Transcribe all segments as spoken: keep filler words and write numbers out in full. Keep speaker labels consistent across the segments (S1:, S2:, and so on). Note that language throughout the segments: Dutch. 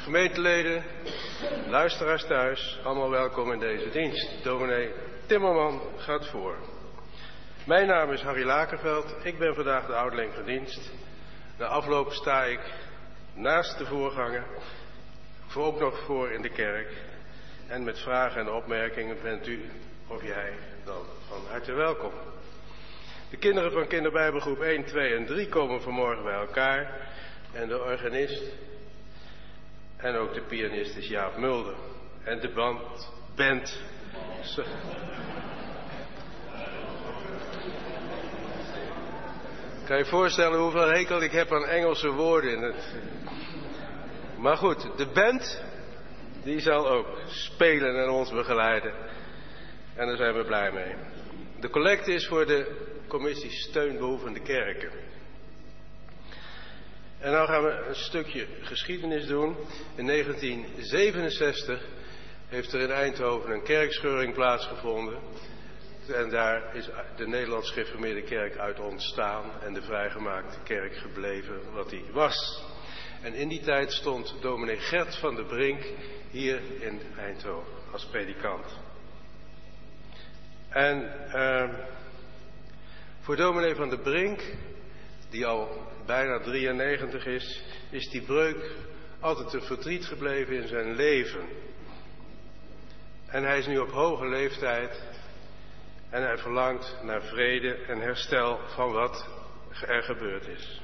S1: Gemeenteleden, luisteraars thuis, allemaal welkom in deze dienst. Dominee Timmerman gaat voor. Mijn naam is Harry Lakerveld, ik ben vandaag de ouderling van dienst. Na afloop sta ik naast de voorganger, voor ook nog voor in de kerk. En met vragen en opmerkingen bent u of jij dan van harte welkom. De kinderen van kinderbijbelgroep één, twee en drie komen vanmorgen bij elkaar. En de organist en ook de pianist is Jaap Mulder. En de band, band. So, kan je voorstellen hoeveel hekel ik heb aan Engelse woorden in het. Maar goed, de band, die zal ook spelen en ons begeleiden. En daar zijn we blij mee. De collecte is voor de commissie Steunbehoevende Kerken. En nou gaan we een stukje geschiedenis doen. In negentien zevenenzestig heeft er in Eindhoven een kerkscheuring plaatsgevonden. En daar is de Nederlands Gereformeerde Kerk uit ontstaan en de vrijgemaakte kerk gebleven wat die was. En in die tijd stond dominee Gert van der Brink hier in Eindhoven als predikant. En uh, voor dominee van der Brink, die al bijna drieënnegentig is, is die breuk altijd een verdriet gebleven in zijn leven. En hij is nu op hoge leeftijd en hij verlangt naar vrede en herstel van wat er gebeurd is.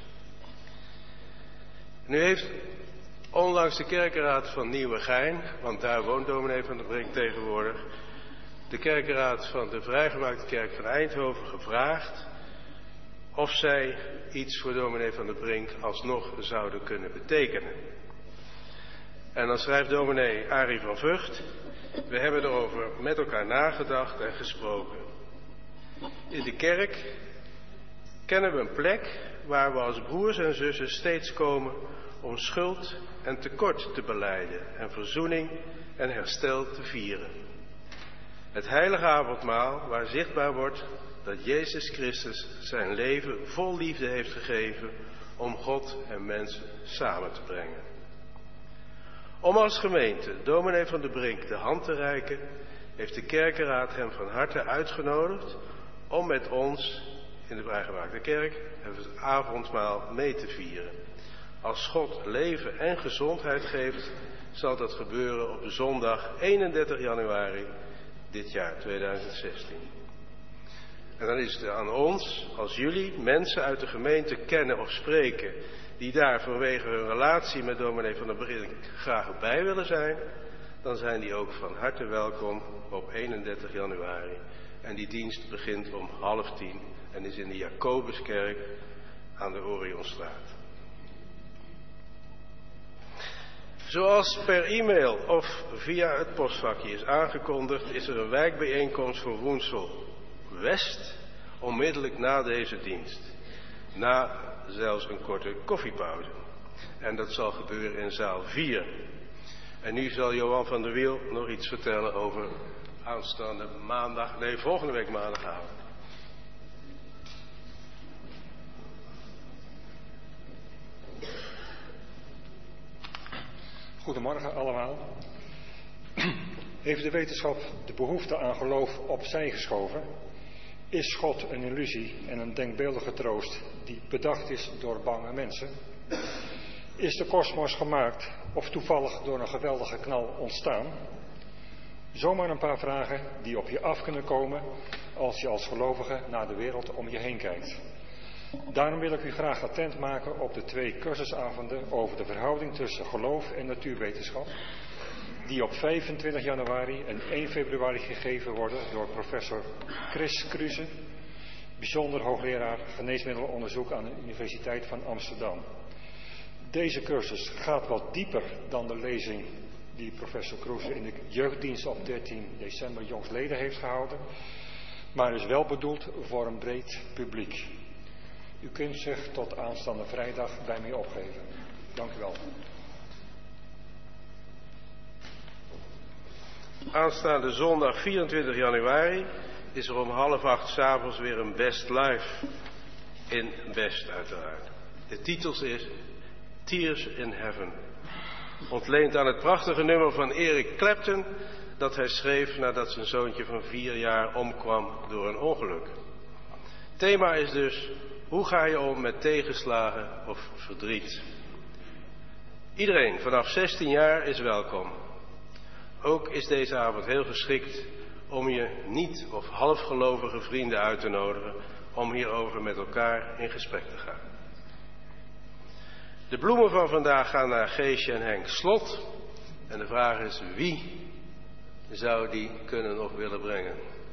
S1: Nu heeft onlangs de kerkenraad van Nieuwegein, want daar woont dominee van der Brink tegenwoordig, de kerkenraad van de vrijgemaakte kerk van Eindhoven gevraagd of zij iets voor dominee van der Brink alsnog zouden kunnen betekenen. En dan schrijft dominee Arie van Vught: we hebben erover met elkaar nagedacht en gesproken. In de kerk kennen we een plek waar we als broers en zussen steeds komen om schuld en tekort te belijden en verzoening en herstel te vieren. Het heilige avondmaal waar zichtbaar wordt dat Jezus Christus zijn leven vol liefde heeft gegeven om God en mensen samen te brengen. Om als gemeente dominee van der Brink de hand te reiken, heeft de kerkenraad hem van harte uitgenodigd om met ons in de vrijgemaakte kerk het avondmaal mee te vieren. Als God leven en gezondheid geeft, zal dat gebeuren op zondag eenendertig januari dit jaar tweeduizend zestien. En dan is het aan ons, als jullie mensen uit de gemeente kennen of spreken, die daar vanwege hun relatie met dominee van der Brink graag bij willen zijn, dan zijn die ook van harte welkom op eenendertig januari. En die dienst begint om half tien en is in de Jacobuskerk aan de Orionstraat. Zoals per e-mail of via het postvakje is aangekondigd, is er een wijkbijeenkomst voor Woensel West, onmiddellijk na deze dienst. Na zelfs een korte koffiepauze. En dat zal gebeuren in zaal vier. En nu zal Johan van der Wiel nog iets vertellen over aanstaande maandag, nee volgende week maandagavond.
S2: Goedemorgen allemaal. Heeft de wetenschap de behoefte aan geloof opzij geschoven? Is God een illusie en een denkbeeldige troost die bedacht is door bange mensen? Is de kosmos gemaakt of toevallig door een geweldige knal ontstaan? Zomaar een paar vragen die op je af kunnen komen als je als gelovige naar de wereld om je heen kijkt. Daarom wil ik u graag attent maken op de twee cursusavonden over de verhouding tussen geloof en natuurwetenschap, die op vijfentwintig januari en één februari gegeven worden door professor Chris Kruse, bijzonder hoogleraar geneesmiddelenonderzoek aan de Universiteit van Amsterdam. Deze cursus gaat wat dieper dan de lezing die professor Kruse in de jeugddienst op dertien december jongstleden heeft gehouden, maar is wel bedoeld voor een breed publiek. U kunt zich tot aanstaande vrijdag bij mij opgeven. Dank u wel.
S1: Aanstaande zondag vierentwintig januari is er om half acht 's avonds weer een Best Live in Best uiteraard. De titel is Tears in Heaven. ontleend aan het prachtige nummer van Eric Clapton dat hij schreef nadat zijn zoontje van vier jaar omkwam door een ongeluk. Het thema is dus: hoe ga je om met tegenslagen of verdriet? Iedereen vanaf zestien jaar is welkom. Ook is deze avond heel geschikt om je niet- of halfgelovige vrienden uit te nodigen om hierover met elkaar in gesprek te gaan. De bloemen van vandaag gaan naar Geesje en Henk Slot. En de vraag is: wie zou die kunnen of willen brengen?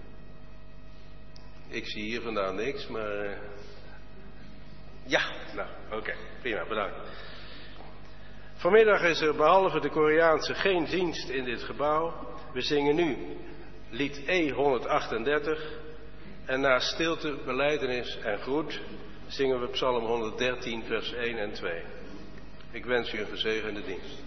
S1: Ik zie hier vandaan niks, maar... Uh... Ja, nou, oké, okay, prima, bedankt. Vanmiddag is er behalve de Koreaanse geen dienst in dit gebouw. We zingen nu lied E honderdachtendertig. En na stilte, belijdenis en groet zingen we Psalm honderddertien, vers één en twee. Ik wens u een gezegende dienst.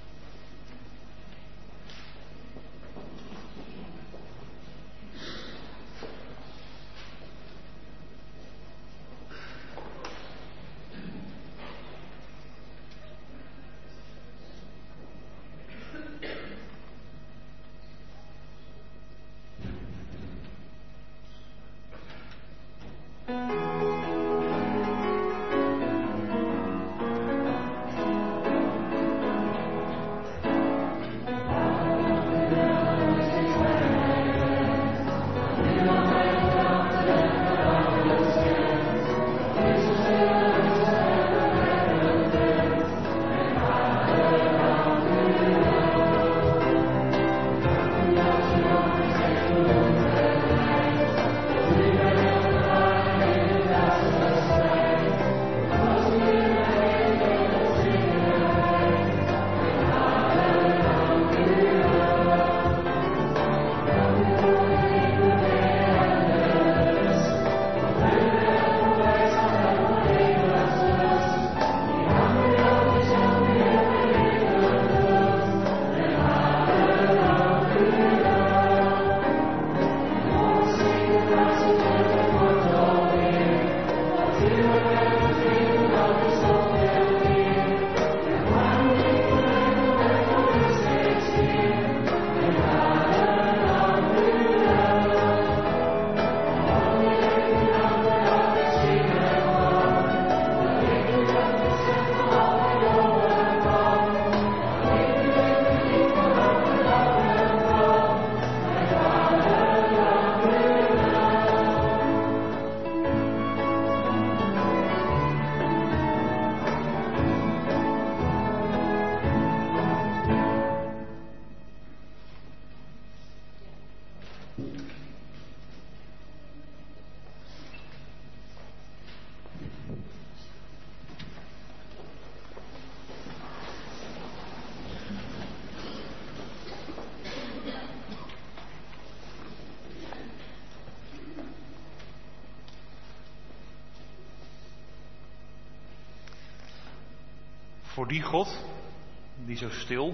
S3: Voor die God, die zo stil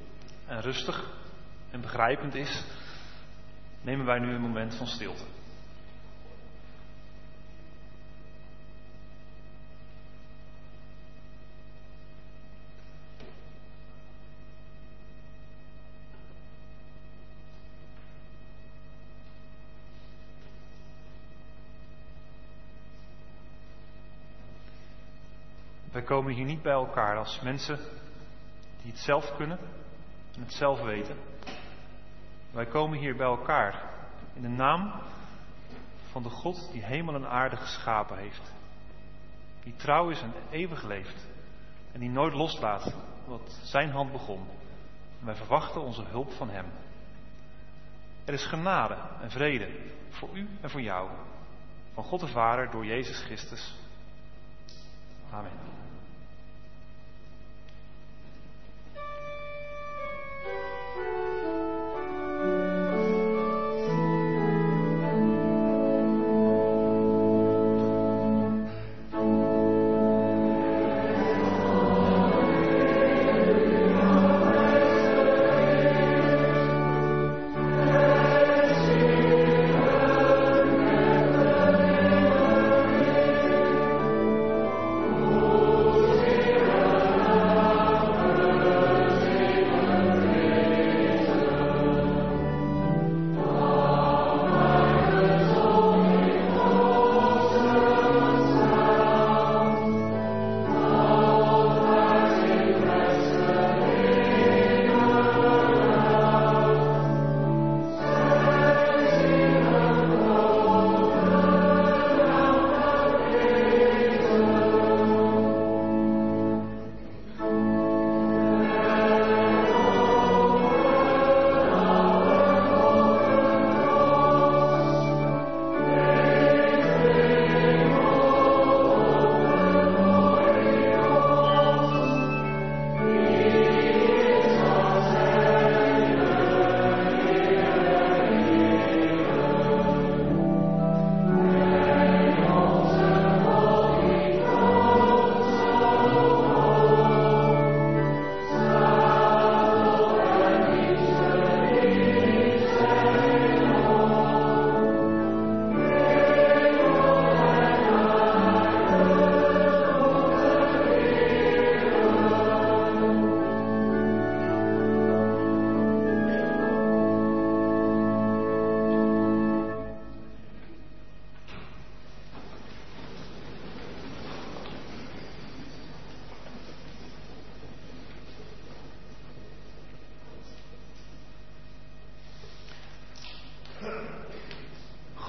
S3: en rustig en begrijpend is, nemen wij nu een moment van stilte. Wij komen hier niet bij elkaar als mensen die het zelf kunnen en het zelf weten. Wij komen hier bij elkaar in de naam van de God die hemel en aarde geschapen heeft. Die trouw is en eeuwig leeft en die nooit loslaat wat zijn hand begon. En wij verwachten onze hulp van hem. Er is genade en vrede voor u en voor jou. Van God de Vader door Jezus Christus. Amen.
S4: Oh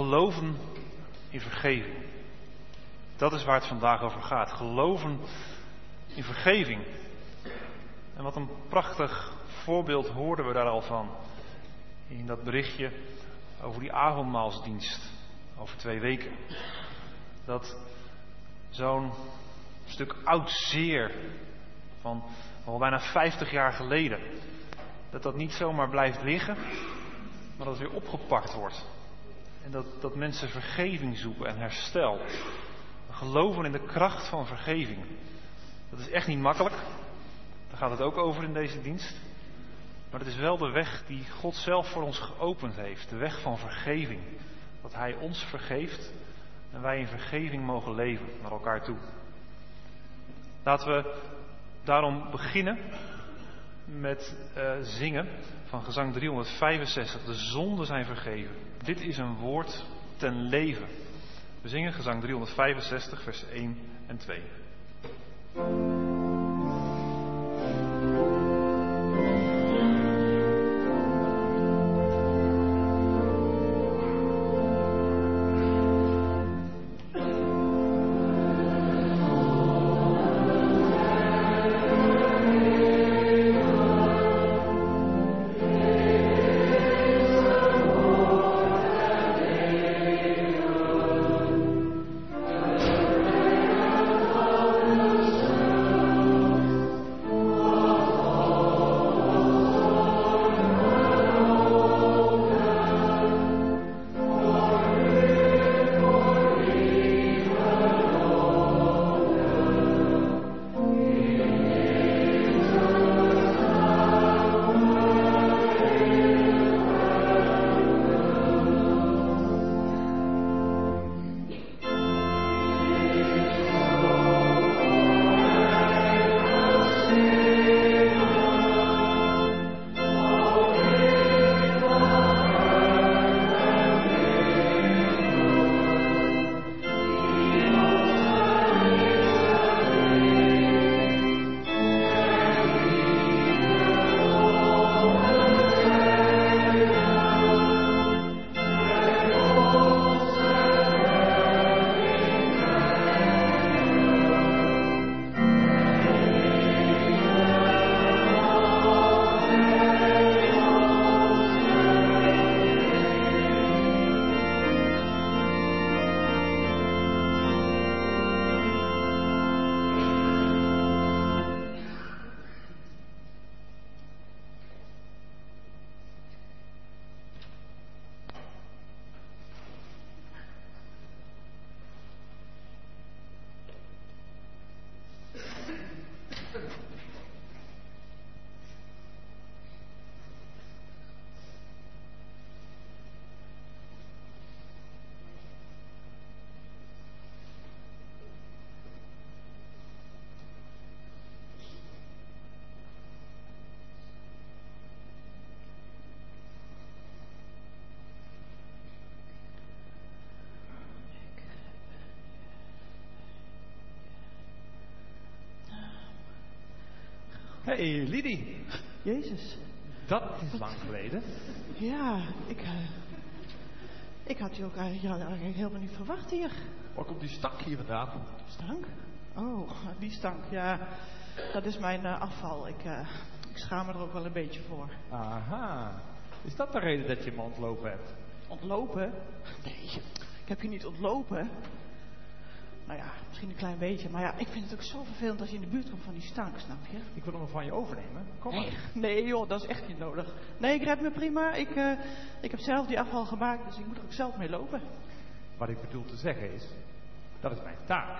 S3: Geloven in vergeving. Dat is waar het vandaag over gaat. Geloven in vergeving. En wat een prachtig voorbeeld hoorden we daar al van. In dat berichtje over die avondmaalsdienst. Over twee weken. Dat zo'n stuk oud zeer van al bijna vijftig jaar geleden. Dat dat niet zomaar blijft liggen. Maar dat het weer opgepakt wordt. En dat, dat mensen vergeving zoeken en herstel. Geloven in de kracht van vergeving. Dat is echt niet makkelijk. Daar gaat het ook over in deze dienst. Maar het is wel de weg die God zelf voor ons geopend heeft. De weg van vergeving. Dat Hij ons vergeeft en wij in vergeving mogen leven naar elkaar toe. Laten we daarom beginnen met uh, zingen van gezang driehonderdvijfenzestig. De zonden zijn vergeven. Dit is een woord ten leven. We zingen gezang driehonderdvijfenzestig, vers één en twee.
S4: Hé, hey, Lidie.
S5: Jezus.
S4: Dat is lang geleden.
S5: Ja, ik, uh, ik had je ook eigenlijk, eigenlijk helemaal niet verwacht hier.
S4: Waar komt die stank hier vandaan?
S5: Stank? Oh, die stank, ja. Dat is mijn uh, afval. Ik, uh, ik schaam me er ook wel een beetje voor.
S4: Aha. Is dat de reden dat je me ontlopen hebt?
S5: Ontlopen? Nee, ik heb je niet ontlopen. Nou ja, misschien een klein beetje. Maar ja, ik vind het ook zo vervelend als je in de buurt komt van die stank, snap je?
S4: Ik wil hem van je overnemen. Kom maar.
S5: Nee, nee joh, dat is echt niet nodig. Nee, ik red me prima. Ik, uh, ik heb zelf die afval gemaakt, dus ik moet er ook zelf mee lopen.
S4: Wat ik bedoel te zeggen is, dat is mijn taak.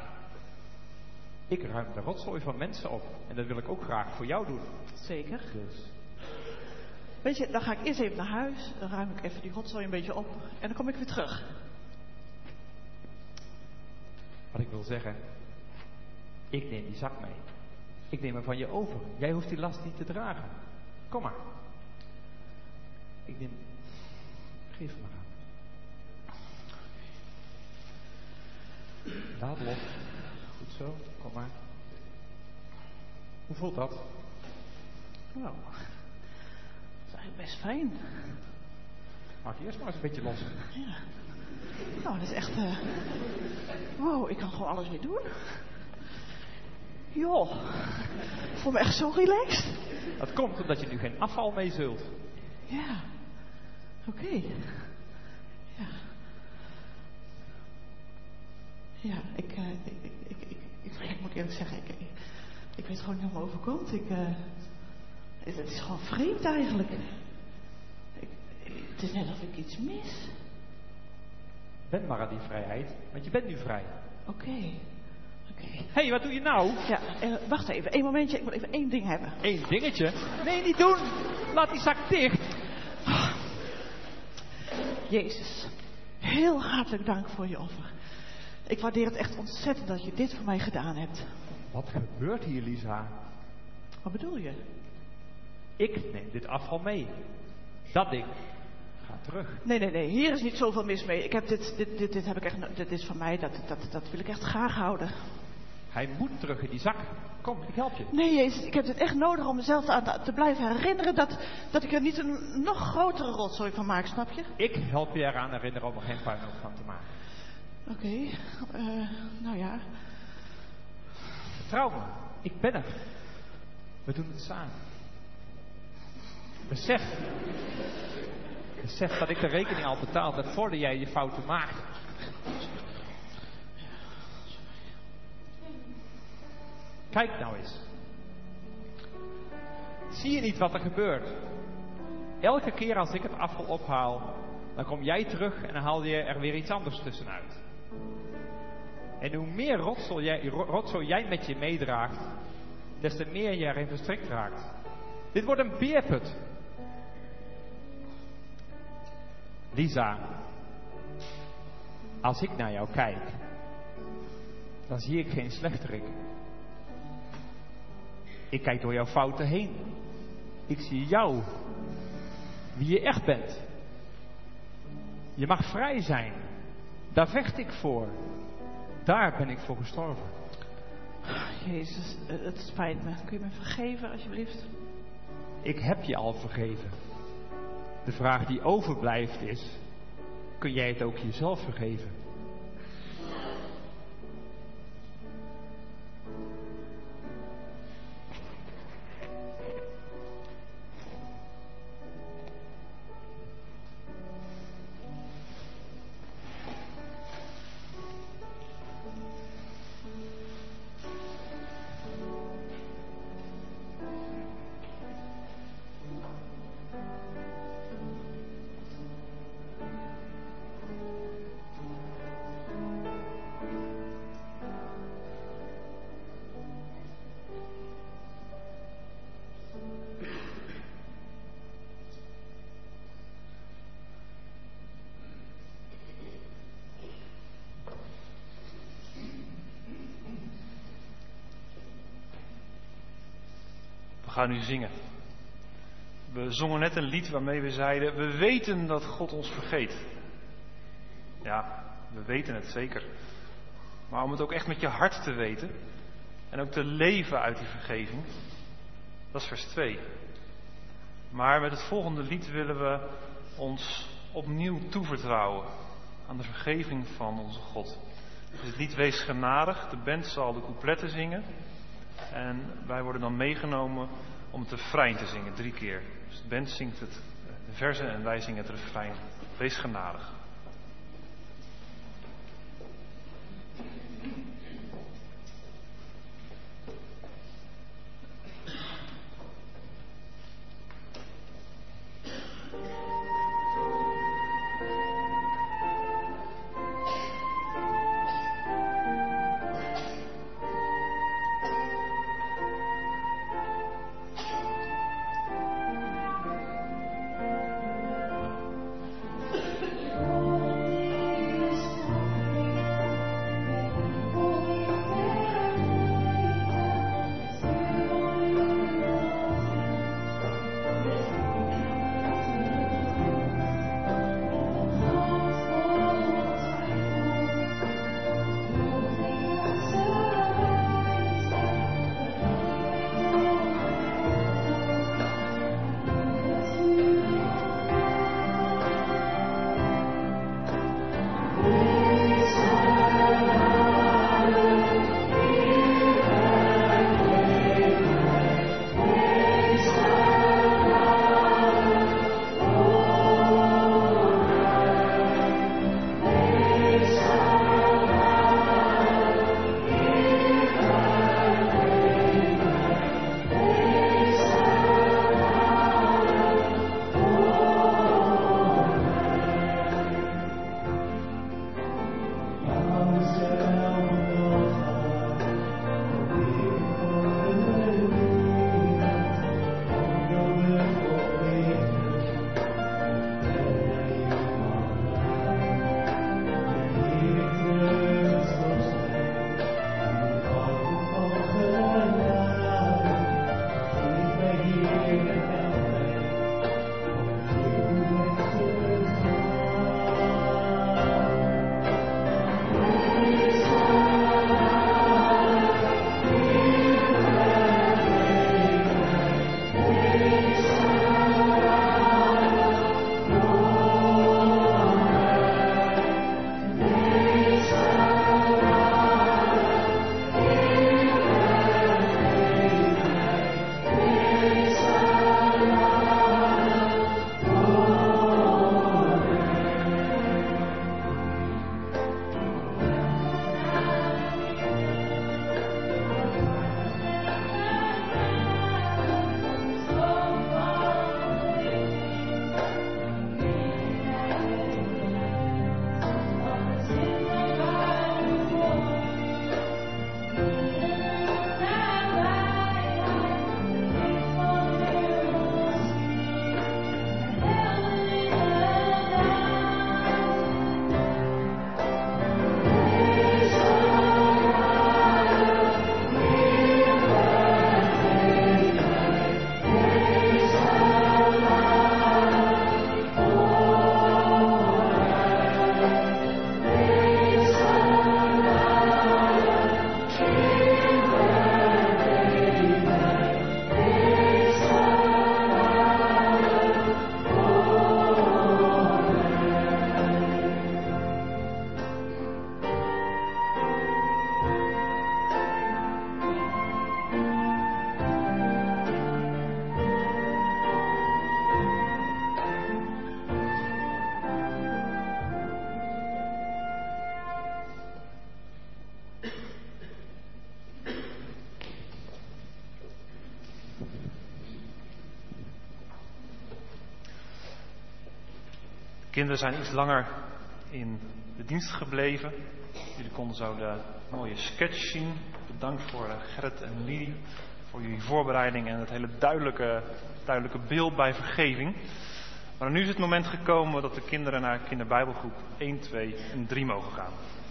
S4: Ik ruim de rotzooi van mensen op. En dat wil ik ook graag voor jou doen.
S5: Zeker.
S4: Dus.
S5: Weet je, dan ga ik eerst even naar huis. Dan ruim ik even die rotzooi een beetje op. En dan kom ik weer terug.
S4: Wat ik wil zeggen, ik neem die zak mee. Ik neem hem van je over. Jij hoeft die last niet te dragen. Kom maar. Ik neem... Geef hem maar aan. Laat los. Goed zo, kom maar. Hoe voelt dat?
S5: Nou, dat is eigenlijk best fijn.
S4: Maak je eerst maar eens een beetje los.
S5: Ja. Nou, dat is echt... Uh... Wow, ik kan gewoon alles weer doen. Joh. Ik voel me echt zo relaxed.
S4: Dat komt omdat je nu geen afval mee zult.
S5: Ja. Oké. Okay. Ja. Ja, ik, uh, ik, ik, ik, ik, ik, ik moet eerlijk zeggen, ik, ik, ik weet gewoon niet hoe me overkomt. Ik, uh, het, het is gewoon vreemd eigenlijk. Ik, het is net alsof ik iets mis.
S4: Ben maar aan die vrijheid, want je bent nu vrij.
S5: Oké. Okay. Oké. Okay.
S4: Hé, hey, wat doe je nou?
S5: Ja, uh, wacht even, één momentje, ik wil even één ding hebben.
S4: Eén dingetje? Nee, niet doen! Laat die zak dicht!
S5: Oh. Jezus, heel hartelijk dank voor je offer. Ik waardeer het echt ontzettend dat je dit voor mij gedaan hebt.
S4: Wat gebeurt hier, Lisa?
S5: Wat bedoel je?
S4: Ik neem dit afval mee. Dat ding gaat terug.
S5: Nee, nee, nee. Hier is niet zoveel mis mee. Ik heb dit, dit, dit, dit heb ik echt, dit is van mij. Dat, dat, dat wil ik echt graag houden.
S4: Hij moet terug in die zak. Kom, ik help je.
S5: Nee, Jezus, ik heb dit echt nodig om mezelf aan te blijven herinneren dat, dat ik er niet een nog grotere rotzooi van maak, snap je?
S4: Ik help je eraan herinneren om er geen puinhoop van te maken.
S5: Oké, okay, uh, nou ja.
S4: Vertrouw me, ik ben er. We doen het samen. Besef. Besef dat ik de rekening al betaald heb voordat jij je fouten maakt. Kijk nou eens. Zie je niet wat er gebeurt? Elke keer als ik het afval ophaal, dan kom jij terug en dan haal je er weer iets anders tussenuit. En hoe meer rotzooi jij, rotzooi jij met je meedraagt, des te meer je erin verstrikt raakt. Dit wordt een beerput. Lisa, als ik naar jou kijk, dan zie ik geen slechterik. Ik kijk door jouw fouten heen. Ik zie jou, wie je echt bent. Je mag vrij zijn. Daar vecht ik voor. Daar ben ik voor gestorven.
S5: Jezus, het spijt me. Kun je me vergeven, alsjeblieft?
S4: Ik heb je al vergeven. De vraag die overblijft is, kun jij het ook jezelf vergeven?
S3: We gaan nu zingen. We zongen net een lied waarmee we zeiden, we weten dat God ons vergeet. Ja, we weten het zeker. Maar om het ook echt met je hart te weten en ook te leven uit die vergeving, dat is vers twee. Maar met het volgende lied willen we ons opnieuw toevertrouwen aan de vergeving van onze God. Dus het lied Wees genadig, de band zal de coupletten zingen. En wij worden dan meegenomen om het refrein te zingen, drie keer. Dus de band zingt het, de verzen en wij zingen het refrein. Wees genadig.
S6: Oh
S3: kinderen zijn iets langer in de dienst gebleven. Jullie konden zo de mooie sketch zien. Bedankt voor Gerrit en Lidie voor jullie voorbereiding en het hele duidelijke, duidelijke beeld bij vergeving. Maar nu is het moment gekomen dat de kinderen naar kinderbijbelgroep één, twee en drie mogen gaan.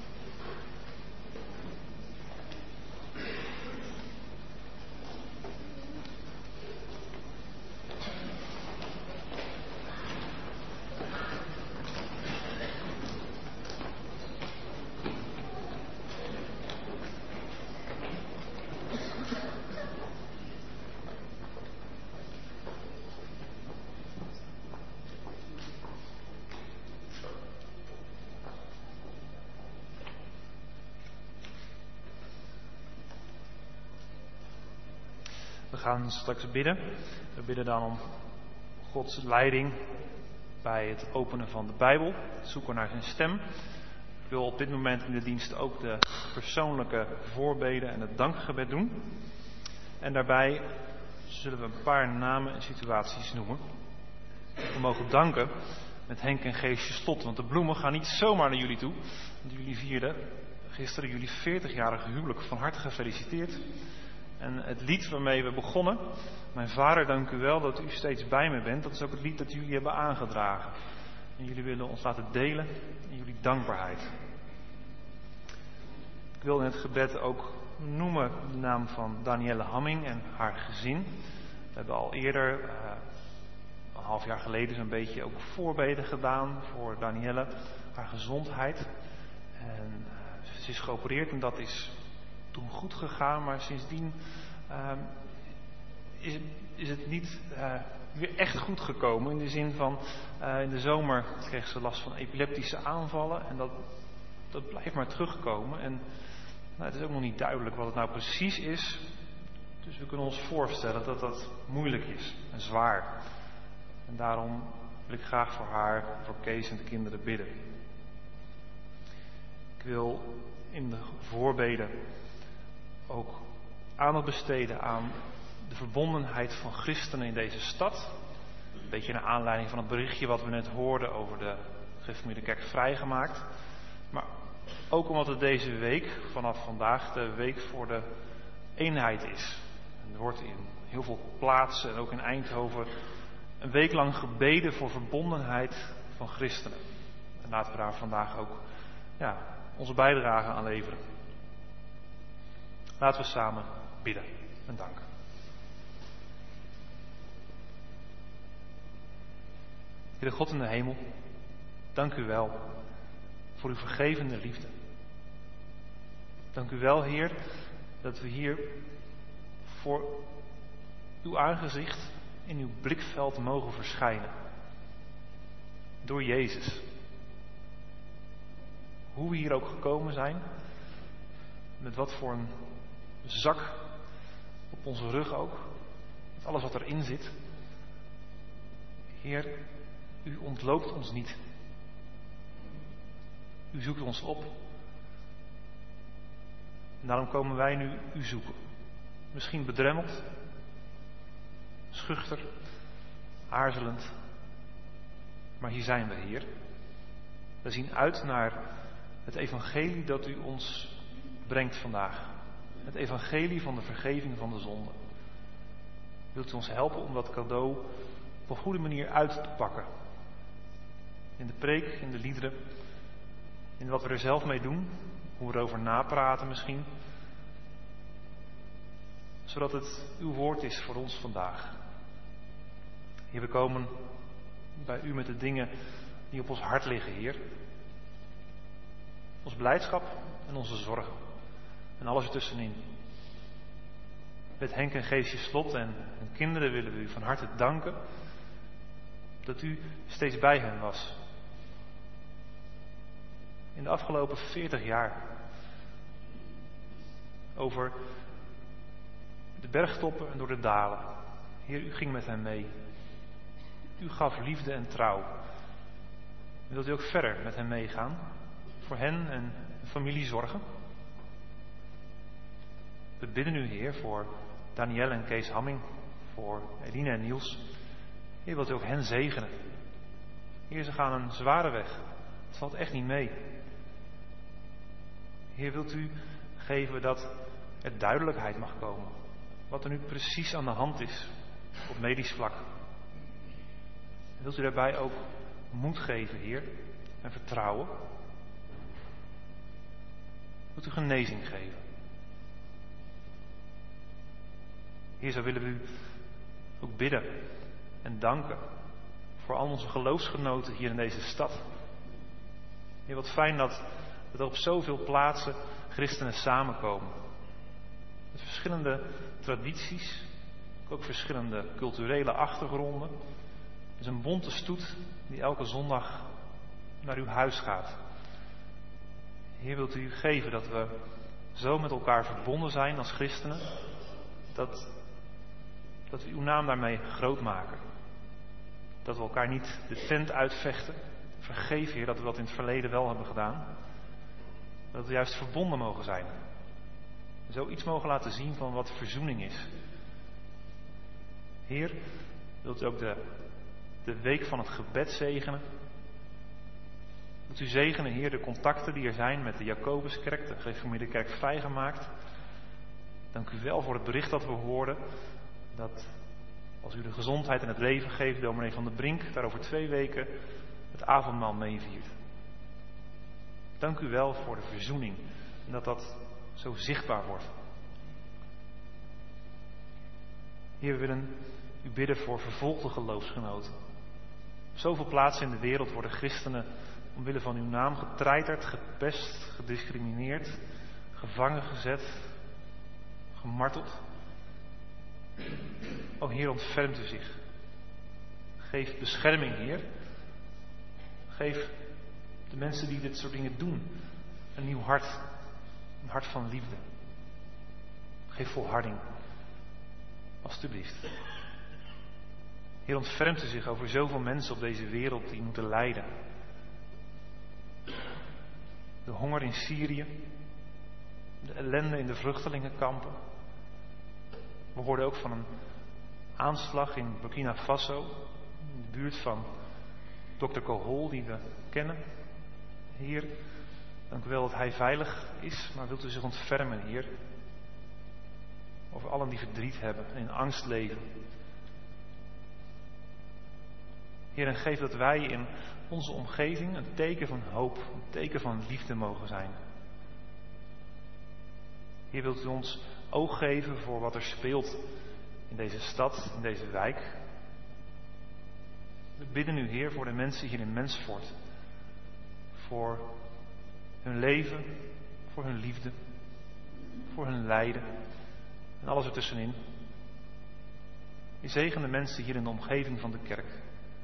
S3: We gaan straks bidden. We bidden dan om Gods leiding bij het openen van de Bijbel, het zoeken naar zijn stem. Ik wil op dit moment in de dienst ook de persoonlijke voorbeden en het dankgebed doen. En daarbij zullen we een paar namen en situaties noemen. We mogen danken met Henk en Geesje Slot, want de bloemen gaan niet zomaar naar jullie toe. Want jullie vierden gisteren jullie veertigjarige huwelijk. Van harte gefeliciteerd. En het lied waarmee we begonnen, mijn vader, dank u wel dat u steeds bij me bent, dat is ook het lied dat jullie hebben aangedragen. En jullie willen ons laten delen in jullie dankbaarheid. Ik wil in het gebed ook noemen de naam van Danielle Hamming en haar gezin. We hebben al eerder, uh, een half jaar geleden zo'n beetje, ook voorbeden gedaan voor Danielle, haar gezondheid. En uh, ze is geopereerd en dat is toen goed gegaan, maar sindsdien uh, is, is het niet uh, weer echt goed gekomen. In de zin van, uh, in de zomer kreeg ze last van epileptische aanvallen en dat, dat blijft maar terugkomen. En nou, het is ook nog niet duidelijk wat het nou precies is. Dus we kunnen ons voorstellen dat dat moeilijk is en zwaar. En daarom wil ik graag voor haar, voor Kees en de kinderen bidden. Ik wil in de voorbeden ook aandacht besteden aan de verbondenheid van christenen in deze stad. Een beetje naar aanleiding van het berichtje wat we net hoorden over de gereformeerde kerk vrijgemaakt. Maar ook omdat het deze week, vanaf vandaag, de week voor de eenheid is. En er wordt in heel veel plaatsen en ook in Eindhoven een week lang gebeden voor verbondenheid van christenen. En laten we daar vandaag ook ja, onze bijdrage aan leveren. Laten we samen bidden en danken. Heere God in de hemel, dank u wel voor uw vergevende liefde. Dank u wel, Heer, dat we hier voor uw aangezicht in uw blikveld mogen verschijnen. Door Jezus. Hoe we hier ook gekomen zijn, met wat voor een zak op onze rug ook, met alles wat erin zit. Heer, u ontloopt ons niet. U zoekt ons op. En daarom komen wij nu u zoeken. Misschien bedremmeld, schuchter, aarzelend. Maar hier zijn we, Heer. We zien uit naar het evangelie dat u ons brengt vandaag. Het evangelie van de vergeving van de zonde. Wilt u ons helpen om dat cadeau op een goede manier uit te pakken? In de preek, in de liederen, in wat we er zelf mee doen, hoe we erover napraten misschien. Zodat het uw woord is voor ons vandaag. Heer, we komen bij u met de dingen die op ons hart liggen, Heer. Ons blijdschap en onze zorgen. En alles ertussenin. Met Henk en Geesje Slot en hun kinderen willen we u van harte danken dat u steeds bij hen was. In de afgelopen veertig jaar. Over de bergtoppen en door de dalen. Heer, u ging met hen mee. U gaf liefde en trouw. En wilt u ook verder met hen meegaan? Voor hen en familie zorgen? We bidden u, Heer, voor Danielle en Kees Hamming, voor Eline en Niels. Heer, wilt u ook hen zegenen. Heer, ze gaan een zware weg. Het valt echt niet mee. Heer, wilt u geven dat er duidelijkheid mag komen. Wat er nu precies aan de hand is op medisch vlak. En wilt u daarbij ook moed geven, Heer, en vertrouwen. Wilt u genezing geven. Heer, zo willen we u ook bidden en danken voor al onze geloofsgenoten hier in deze stad. Heer, wat fijn dat er op zoveel plaatsen christenen samenkomen. Met verschillende tradities, ook verschillende culturele achtergronden. Het is een bonte stoet die elke zondag naar uw huis gaat. Heer, wilt u geven dat we zo met elkaar verbonden zijn als christenen, dat, dat we uw naam daarmee groot maken. Dat we elkaar niet de tent uitvechten. Vergeef, Heer, dat we dat in het verleden wel hebben gedaan. Dat we juist verbonden mogen zijn. Zoiets mogen laten zien van wat verzoening is. Heer, wilt u ook de, de week van het gebed zegenen? Wilt u zegenen, Heer, de contacten die er zijn met de Jacobuskerk, de gereformeerde kerk vrijgemaakt? Dank u wel voor het bericht dat we hoorden. Dat als u de gezondheid en het leven geeft, dominee Van der Brink daar over twee weken het avondmaal meeviert. Dank u wel voor de verzoening en dat dat zo zichtbaar wordt. Heer, we willen u bidden voor vervolgde geloofsgenoten. Op zoveel plaatsen in de wereld worden christenen omwille van uw naam getreiterd, gepest, gediscrimineerd, gevangen gezet, gemarteld. O Heer, ontfermt u zich. Geef bescherming, Heer. Geef de mensen die dit soort dingen doen een nieuw hart. Een hart van liefde. Geef volharding. Alsjeblieft. Heer, ontfermt u zich over zoveel mensen op deze wereld die moeten lijden. De honger in Syrië. De ellende in de vluchtelingenkampen. We hoorden ook van een aanslag in Burkina Faso. In de buurt van dokter Kohol, die we kennen. Heer, dank u wel dat hij veilig is, maar wilt u zich ontfermen, Heer. Over allen die verdriet hebben en in angst leven. Heer, en geef dat wij in onze omgeving een teken van hoop, een teken van liefde mogen zijn. Heer, wilt u ons oog geven voor wat er speelt in deze stad, in deze wijk. We bidden u, Heer, voor de mensen hier in Mensvoort. Voor hun leven, voor hun liefde, voor hun lijden en alles ertussenin. U zegen de mensen hier in de omgeving van de kerk.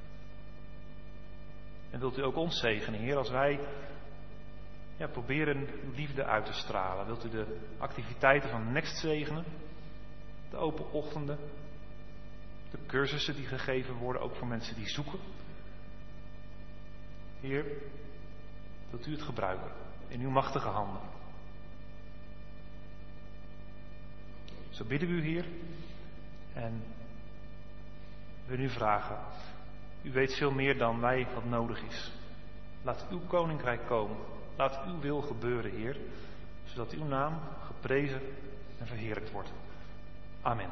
S3: En wilt u ook ons zegenen, Heer, als wij ja, proberen uw liefde uit te stralen. Wilt u de activiteiten van Next zegenen, de open ochtenden, de cursussen die gegeven worden, ook voor mensen die zoeken. Heer, wilt u het gebruiken in uw machtige handen. Zo bidden we u, Heer, en we willen u vragen. U weet veel meer dan wij wat nodig is. Laat uw koninkrijk komen. Laat uw wil gebeuren, Heer, zodat uw naam geprezen en verheerlijkt wordt. Amen.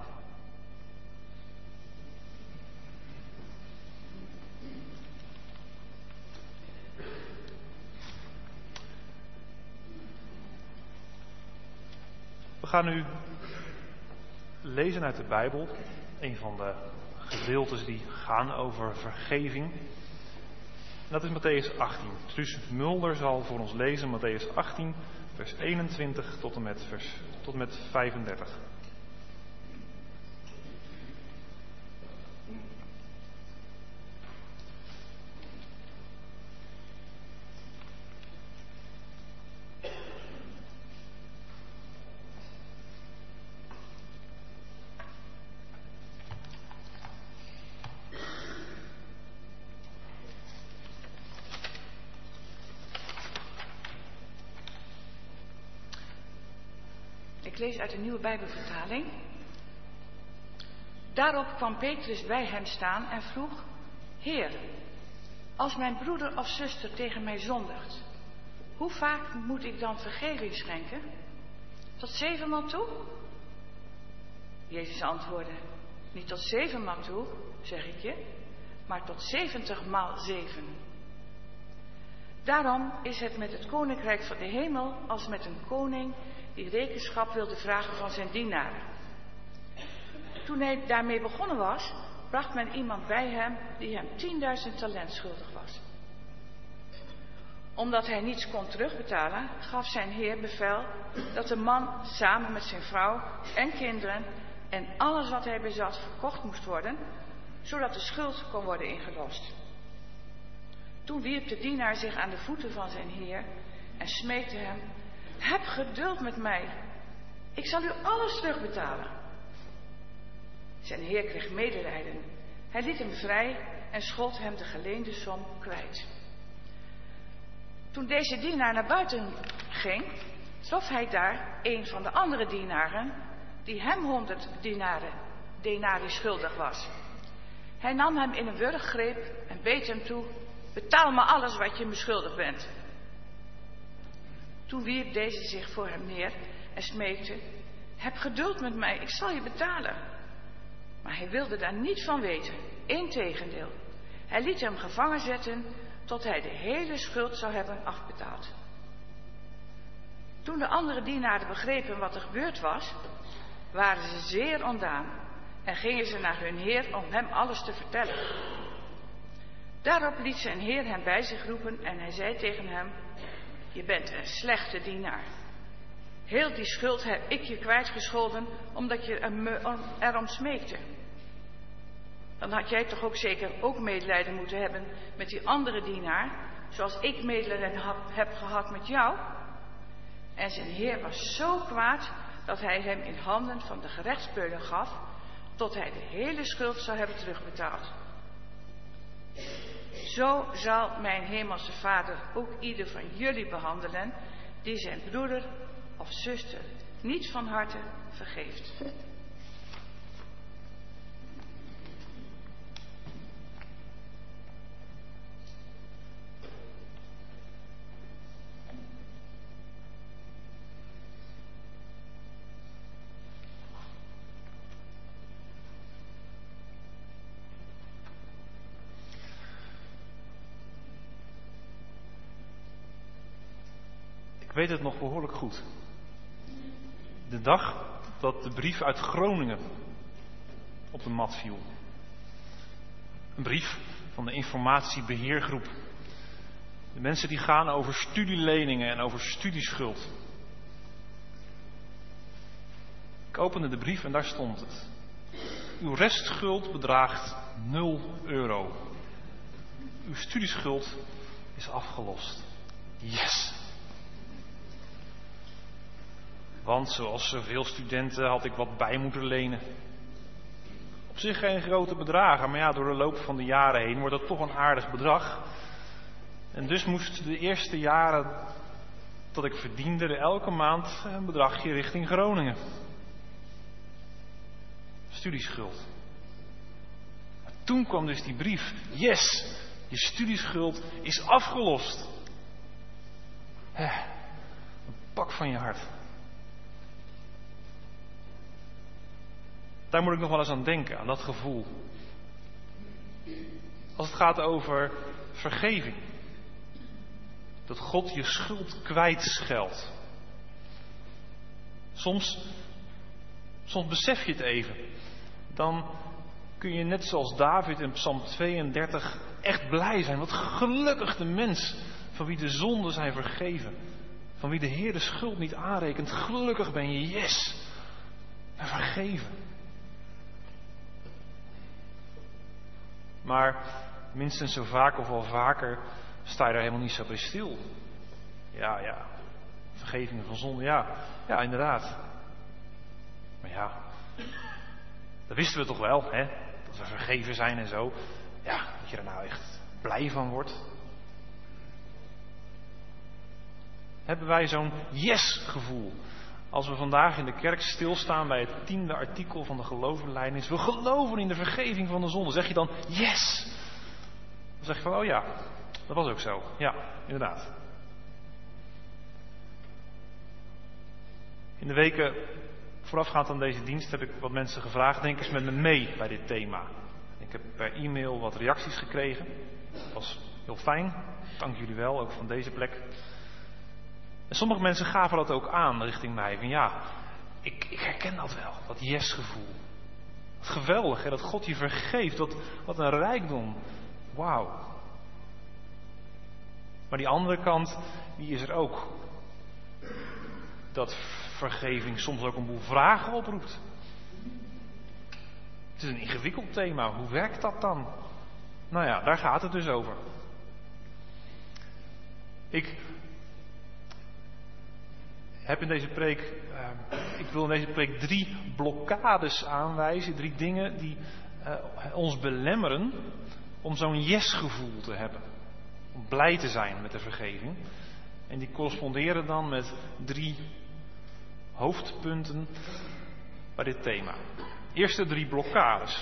S3: We gaan nu lezen uit de Bijbel, een van de gedeeltes die gaan over vergeving. En dat is Mattheüs achttien. Truus Mulder zal voor ons lezen Mattheüs achttien, vers eenentwintig tot en met, vers, tot en met vijfendertig.
S6: Ik lees uit de Nieuwe Bijbelvertaling. Daarop kwam Petrus bij hem staan en vroeg: Heer, Als mijn broeder of zuster tegen mij zondigt, hoe vaak moet ik dan vergeving schenken? Tot zevenmaal toe? Jezus antwoordde, niet tot zevenmaal toe, zeg ik je, maar tot zeventigmaal zeven. Daarom is het met het koninkrijk van de hemel als met een koning die rekenschap wilde vragen van zijn dienaren. Toen hij daarmee begonnen was, bracht men iemand bij hem die hem tienduizend talent schuldig was. Omdat hij niets kon terugbetalen, gaf zijn heer bevel dat de man samen met zijn vrouw en kinderen en alles wat hij bezat verkocht moest worden, zodat de schuld kon worden ingelost. Toen wierp de dienaar zich aan de voeten van zijn heer en smeekte hem, heb geduld met mij, ik zal u alles terugbetalen. Zijn heer kreeg medelijden. Hij liet hem vrij en schold hem de geleende som kwijt. Toen deze dienaar naar buiten ging, trof hij daar een van de andere dienaren, die hem honderd dinaren, denari schuldig was. Hij nam hem in een wurggreep en beet hem toe, betaal me alles wat je me schuldig bent. Toen wierp deze zich voor hem neer en smeekte, heb geduld met mij, ik zal je betalen. Maar hij wilde daar niet van weten, integendeel. Hij liet hem gevangen zetten tot hij de hele schuld zou hebben afbetaald. Toen de andere dienaren begrepen wat er gebeurd was, waren ze zeer ontdaan en gingen ze naar hun heer om hem alles te vertellen. Daarop liet zijn heer hem bij zich roepen en hij zei tegen hem, je bent een slechte dienaar. Heel die schuld heb ik je kwijtgescholden omdat je erom smeekte. Dan had jij toch ook zeker ook medelijden moeten hebben met die andere dienaar, zoals ik medelijden heb gehad met jou. En zijn heer was zo kwaad dat hij hem in handen van de gerechtsbeulen gaf, tot hij de hele schuld zou hebben terugbetaald. Zo zal mijn hemelse Vader ook ieder van jullie behandelen die zijn broeder of zuster niet van harte vergeeft.
S3: Ik weet het nog behoorlijk goed. De dag dat de brief uit Groningen op de mat viel. Een brief van de informatiebeheergroep. De mensen die gaan over studieleningen en over studieschuld. Ik opende de brief en daar stond het. Uw restschuld bedraagt nul euro. Uw studieschuld is afgelost. Yes! Want zoals zoveel studenten had ik wat bij moeten lenen. Op zich geen grote bedragen, maar ja, door de loop van de jaren heen wordt dat toch een aardig bedrag. En dus moest de eerste jaren dat ik verdiende er elke maand een bedragje richting Groningen. Studieschuld. Maar toen kwam dus die brief. Yes, je studieschuld is afgelost. Een pak van je hart. Daar moet ik nog wel eens aan denken, aan dat gevoel. Als het gaat over vergeving. Dat God je schuld kwijtscheldt. Soms, soms besef je het even. Dan kun je net zoals David in Psalm tweeëndertig echt blij zijn. Wat gelukkig de mens van wie de zonden zijn vergeven. Van wie de Heer de schuld niet aanrekent. Gelukkig ben je, yes, vergeven. Maar minstens zo vaak of wel vaker sta je daar helemaal niet zo bij stil. Ja, ja, vergeving van zonde, ja, ja, inderdaad. Maar ja, dat wisten we toch wel, hè? Dat we vergeven zijn en zo. Ja, dat je er nou echt blij van wordt. Hebben wij zo'n yes-gevoel als we vandaag in de kerk stilstaan bij het tiende artikel van de geloofsbelijdenis? We geloven in de vergeving van de zonde. Zeg je dan yes? Dat zeg je van, oh ja, dat was ook zo. Ja, inderdaad. In de weken voorafgaand aan deze dienst heb ik wat mensen gevraagd, denk eens met me mee bij dit thema. Ik heb per e-mail wat reacties gekregen. Dat was heel fijn. Dank jullie wel, ook van deze plek. En sommige mensen gaven dat ook aan richting mij. Van ja, ik, ik herken dat wel, dat yes-gevoel. Wat geweldig, hè, dat God je vergeeft. Wat, wat een rijkdom. Wauw. Maar die andere kant, die is er ook. Dat vergeving soms ook een boel vragen oproept. Het is een ingewikkeld thema. Hoe werkt dat dan? Nou ja, daar gaat het dus over. Ik heb in deze preek, uh, ik wil in deze preek drie blokkades aanwijzen. Drie dingen die uh, ons belemmeren om zo'n yes-gevoel te hebben. Om blij te zijn met de vergeving. En die corresponderen dan met drie hoofdpunten bij dit thema. Eerste drie blokkades.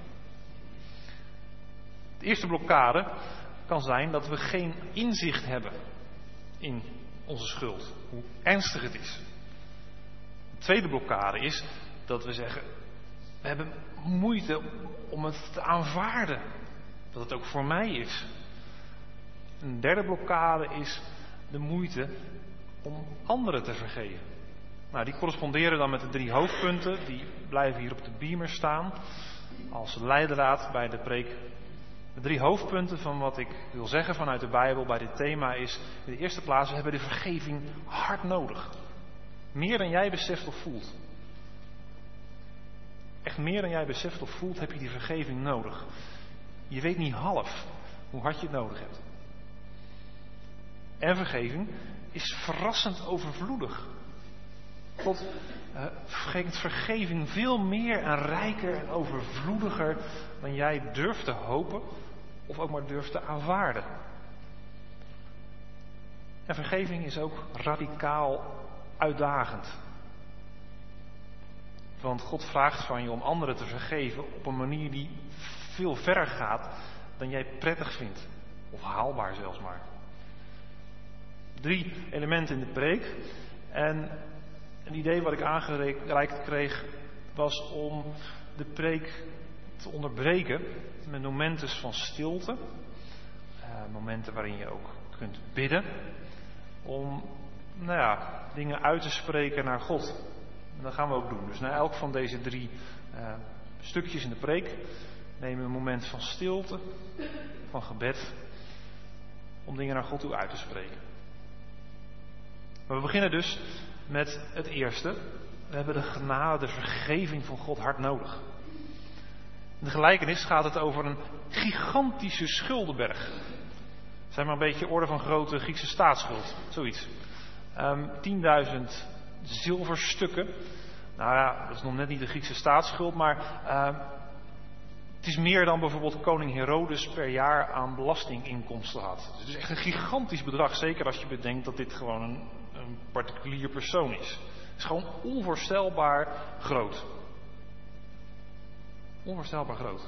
S3: De eerste blokkade kan zijn dat we geen inzicht hebben in onze schuld. Hoe ernstig het is. De tweede blokkade is dat we zeggen, we hebben moeite om het te aanvaarden. Dat het ook voor mij is. Een derde blokkade is de moeite om anderen te vergeven. Nou, die corresponderen dan met de drie hoofdpunten. Die blijven hier op de beamer staan. Als leidraad bij de preek. De drie hoofdpunten van wat ik wil zeggen vanuit de Bijbel bij dit thema is. In de eerste plaats, we hebben de vergeving hard nodig. Meer dan jij beseft of voelt. Echt meer dan jij beseft of voelt heb je die vergeving nodig. Je weet niet half hoe hard je het nodig hebt. En vergeving is verrassend overvloedig. God uh, geeft vergeving veel meer en rijker en overvloediger dan jij durft te hopen of ook maar durft te aanvaarden. En vergeving is ook radicaal uitdagend. Want God vraagt van je om anderen te vergeven op een manier die veel verder gaat dan jij prettig vindt. Of haalbaar zelfs maar. Drie elementen in de preek. En een idee wat ik aangereikt kreeg was om de preek te onderbreken met momenten van stilte. Uh, momenten waarin je ook kunt bidden. Om nou ja, dingen uit te spreken naar God. En dat gaan we ook doen. Dus na elk van deze drie uh, stukjes in de preek nemen we een moment van stilte, van gebed, om dingen naar God toe uit te spreken. Maar we beginnen dus met het eerste. We hebben de genade, de vergeving van God hard nodig. In de gelijkenis gaat het over een gigantische schuldenberg. Het zijn maar een beetje orde van grootte Griekse staatsschuld. Zoiets. Um, tienduizend zilverstukken. Nou ja, dat is nog net niet de Griekse staatsschuld, maar uh, het is meer dan bijvoorbeeld koning Herodes per jaar aan belastinginkomsten had. Dus het is echt een gigantisch bedrag, zeker als je bedenkt dat dit gewoon een, een particulier persoon is. Het is gewoon onvoorstelbaar groot. Onvoorstelbaar groot.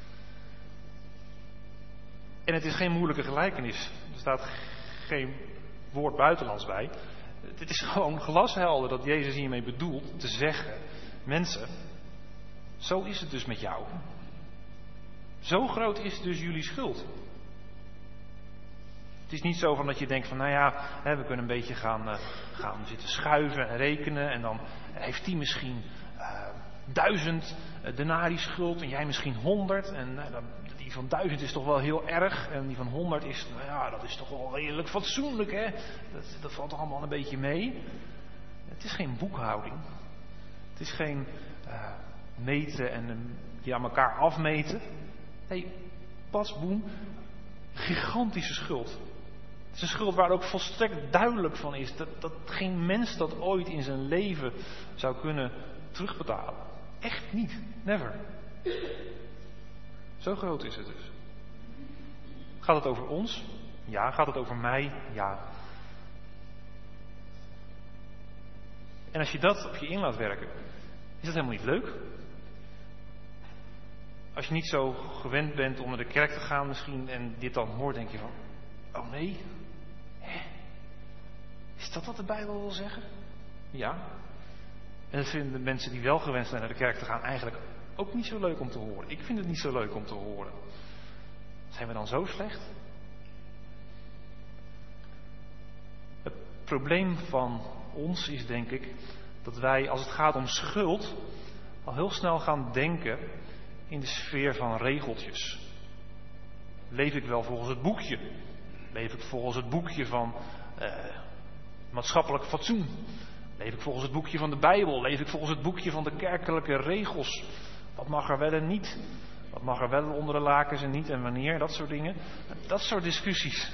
S3: En het is geen moeilijke gelijkenis. Er staat geen woord buitenlands bij. Het is gewoon glashelder dat Jezus hiermee bedoelt te zeggen: mensen, zo is het dus met jou. Zo groot is dus jullie schuld. Het is niet zo van dat je denkt van, nou ja, hè, we kunnen een beetje gaan, uh, gaan zitten schuiven en rekenen. En dan heeft die misschien uh, duizend uh, denari schuld en jij misschien honderd. En uh, dan, die van duizend is toch wel heel erg. En die van honderd is, nou ja, dat is toch wel redelijk fatsoenlijk, hè. Dat, dat valt toch allemaal een beetje mee. Het is geen boekhouding. Het is geen uh, meten en uh, die aan elkaar afmeten. Nee, pas boem, gigantische schuld. Het is een schuld waar ook volstrekt duidelijk van is dat, dat geen mens dat ooit in zijn leven zou kunnen terugbetalen. Echt niet, never. Zo groot is het dus. Gaat het over ons? Ja. Gaat het over mij? Ja. En als je dat op je in laat werken, is dat helemaal niet leuk? Als je niet zo gewend bent om naar de kerk te gaan misschien en dit dan hoort, denk je van, oh nee, hè? Is dat wat de Bijbel wil zeggen? Ja. En dat vinden de mensen die wel gewend zijn naar de kerk te gaan eigenlijk ook niet zo leuk om te horen. Ik vind het niet zo leuk om te horen. Zijn we dan zo slecht? Het probleem van ons is denk ik dat wij als het gaat om schuld al heel snel gaan denken in de sfeer van regeltjes. Leef ik wel volgens het boekje? Leef ik volgens het boekje van uh, maatschappelijk fatsoen? Leef ik volgens het boekje van de Bijbel? Leef ik volgens het boekje van de kerkelijke regels? Wat mag er wel en niet? Wat mag er wel onder de lakens en niet en wanneer? Dat soort dingen. Dat soort discussies.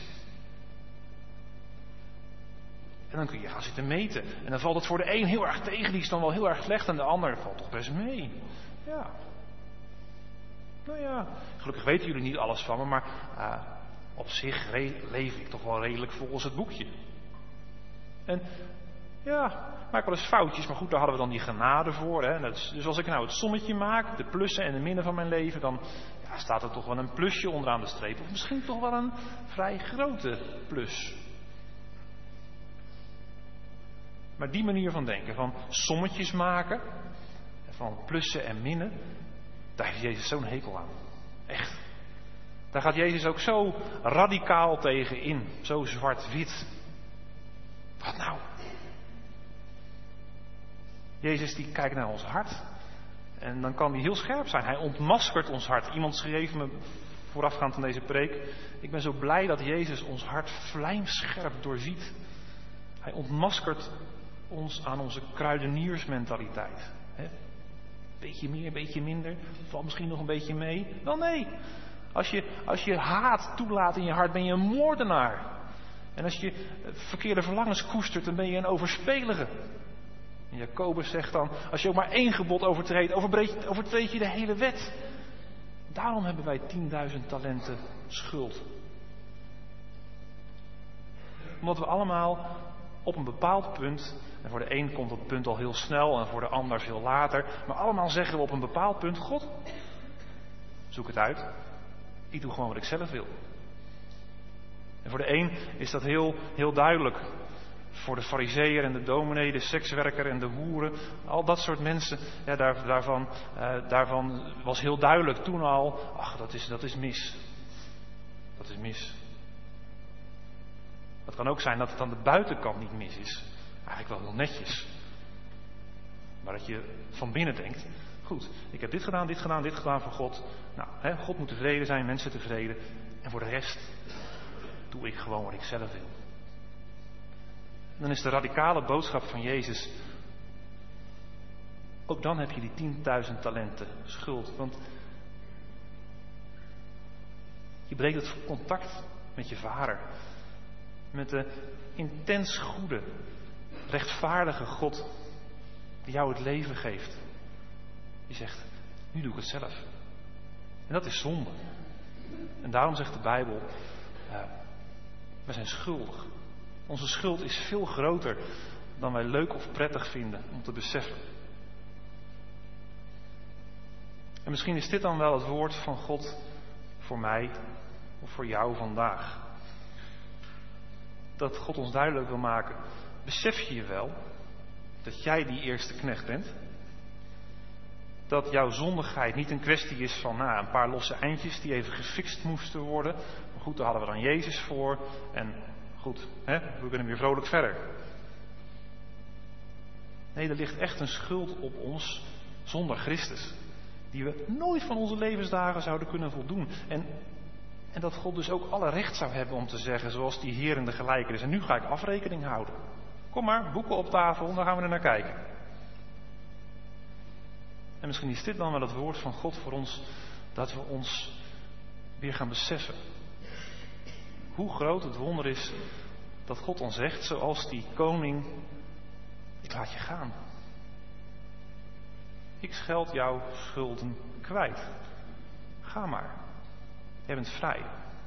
S3: En dan kun je gaan zitten meten. En dan valt het voor de een heel erg tegen, die is dan wel heel erg slecht. En de ander valt toch best mee. Ja. Nou ja, gelukkig weten jullie niet alles van me, maar uh, op zich re- leef ik toch wel redelijk volgens het boekje. En ja, maak wel eens foutjes, maar goed, daar hadden we dan die genade voor. Hè? Dat is, dus als ik nou het sommetje maak, de plussen en de minnen van mijn leven, dan ja, staat er toch wel een plusje onderaan de streep. Of misschien toch wel een vrij grote plus. Maar die manier van denken, van sommetjes maken, van plussen en minnen, daar heeft Jezus zo'n hekel aan. Echt. Daar gaat Jezus ook zo radicaal tegen in. Zo zwart-wit. Wat nou? Jezus die kijkt naar ons hart. En dan kan hij heel scherp zijn. Hij ontmaskert ons hart. Iemand schreef me voorafgaand aan deze preek. Ik ben zo blij dat Jezus ons hart vlijmscherp doorziet. Hij ontmaskert ons aan onze kruideniersmentaliteit. He? Beetje meer, beetje minder. Valt misschien nog een beetje mee. Wel nee. Als je, als je haat toelaat in je hart, ben je een moordenaar. En als je verkeerde verlangens koestert, dan ben je een overspelige. En Jacobus zegt dan, als je ook maar één gebod overtreedt, overtreed je de hele wet. Daarom hebben wij tienduizend talenten schuld. Omdat we allemaal op een bepaald punt, en voor de een komt dat punt al heel snel en voor de ander veel later, maar allemaal zeggen we op een bepaald punt, God, zoek het uit. Ik doe gewoon wat ik zelf wil. En voor de een is dat heel, heel duidelijk. Voor de farizeeër en de dominee, de sekswerker en de hoeren, al dat soort mensen, ja, daar, daarvan, uh, daarvan was heel duidelijk toen al, ach, dat is, dat is mis. Dat is mis. Het kan ook zijn dat het aan de buitenkant niet mis is. Eigenlijk wel heel netjes. Maar dat je van binnen denkt, goed, ik heb dit gedaan, dit gedaan, dit gedaan voor God. Nou, hè, God moet tevreden zijn, mensen tevreden. En voor de rest doe ik gewoon wat ik zelf wil. En dan is de radicale boodschap van Jezus, ook dan heb je die tienduizend talenten schuld. Want je breekt het contact met je vader. Met de intens goede, rechtvaardige God die jou het leven geeft. Die zegt, nu doe ik het zelf. En dat is zonde. En daarom zegt de Bijbel, uh, we zijn schuldig. Onze schuld is veel groter dan wij leuk of prettig vinden om te beseffen. En misschien is dit dan wel het woord van God voor mij of voor jou vandaag. Dat God ons duidelijk wil maken, besef je je wel dat jij die eerste knecht bent? Dat jouw zondigheid niet een kwestie is van nou, een paar losse eindjes die even gefixt moesten worden. Maar goed, daar hadden we dan Jezus voor. En goed, hè, we kunnen weer vrolijk verder. Nee, er ligt echt een schuld op ons zonder Christus. Die we nooit van onze levensdagen zouden kunnen voldoen. En, en dat God dus ook alle recht zou hebben om te zeggen, zoals die Heer in de gelijkenis. En nu ga ik afrekening houden. Kom maar, boeken op tafel, dan gaan we er naar kijken. En misschien is dit dan wel het woord van God voor ons, dat we ons weer gaan beseffen. Hoe groot het wonder is dat God ons zegt, zoals die koning, ik laat je gaan. Ik scheld jouw schulden kwijt. Ga maar. Jij bent vrij.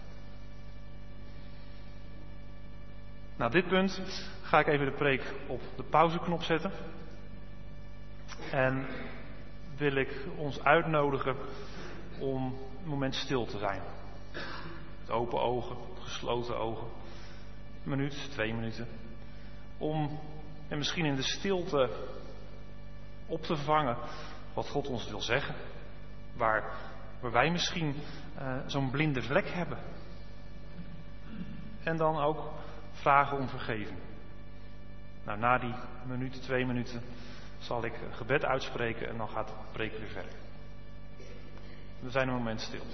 S3: Nou, dit punt ga ik even de preek op de pauzeknop zetten. En wil ik ons uitnodigen om een moment stil te zijn. Met open ogen, gesloten ogen. Een minuut, twee minuten. Om en misschien in de stilte op te vangen wat God ons wil zeggen. Waar, waar wij misschien uh, zo'n blinde vlek hebben. En dan ook vragen om vergeving. Nou, na die minuut, twee minuten zal ik gebed uitspreken en dan gaat het preken weer verder. We zijn een moment stil.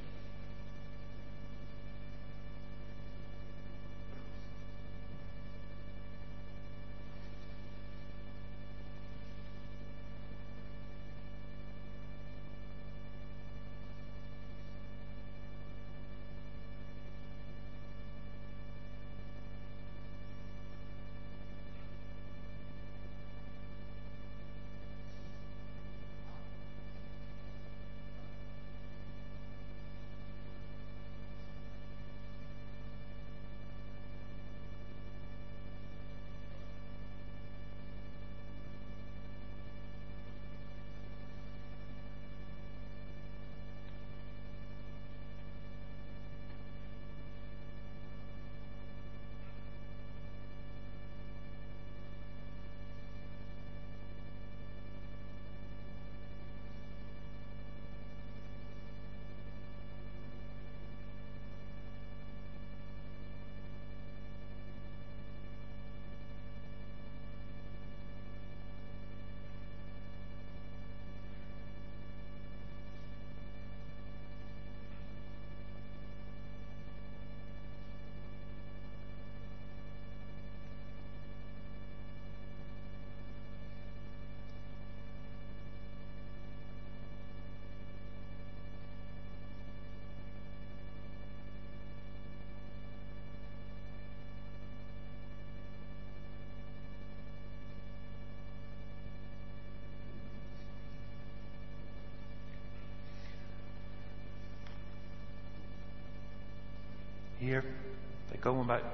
S3: Heer, wij komen bij u.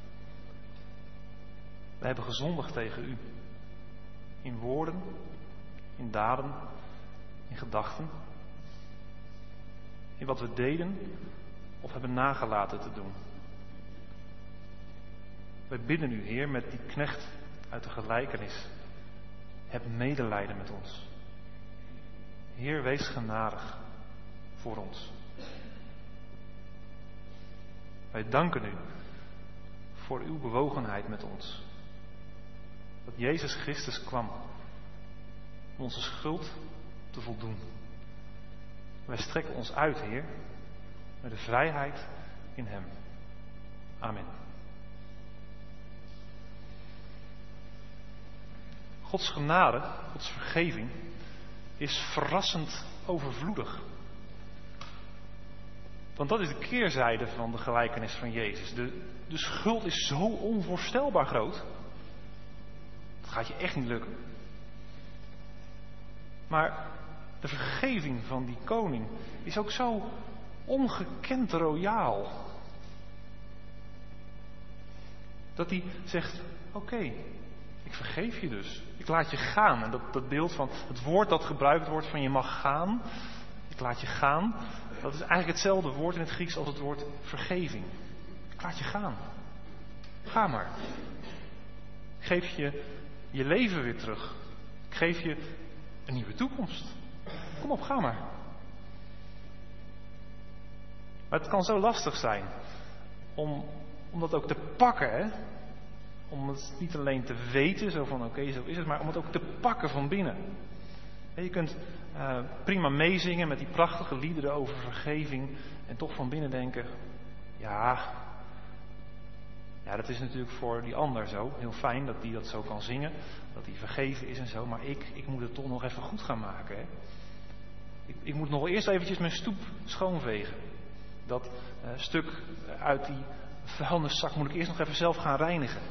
S3: Wij hebben gezondigd tegen u. In woorden, in daden, in gedachten. In wat we deden of hebben nagelaten te doen. Wij bidden u, Heer, met die knecht uit de gelijkenis. Heb medelijden met ons. Heer, wees genadig voor ons. Wij danken u voor uw bewogenheid met ons. Dat Jezus Christus kwam om onze schuld te voldoen. Wij strekken ons uit, Heer, met de vrijheid in hem. Amen. Gods genade, Gods vergeving, is verrassend overvloedig. Want dat is de keerzijde van de gelijkenis van Jezus. De, de schuld is zo onvoorstelbaar groot. Dat gaat je echt niet lukken. Maar de vergeving van die koning is ook zo ongekend royaal. Dat hij zegt, oké, okay, ik vergeef je dus. Ik laat je gaan. En dat, dat beeld van het woord dat gebruikt wordt van je mag gaan. Ik laat je gaan. Dat is eigenlijk hetzelfde woord in het Grieks als het woord vergeving. Ik laat je gaan. Ga maar. Ik geef je je leven weer terug. Ik geef je een nieuwe toekomst. Kom op, ga maar. Maar het kan zo lastig zijn om, om dat ook te pakken, hè? Om het niet alleen te weten, zo van oké, okay, zo is het, maar om het ook te pakken van binnen. Je kunt uh, prima meezingen met die prachtige liederen over vergeving en toch van binnen denken, ja, ja, dat is natuurlijk voor die ander zo, heel fijn dat die dat zo kan zingen, dat die vergeven is en zo, maar ik, ik moet het toch nog even goed gaan maken. Hè? Ik, ik moet nog eerst eventjes mijn stoep schoonvegen. Dat uh, stuk uit die vuilniszak moet ik eerst nog even zelf gaan reinigen.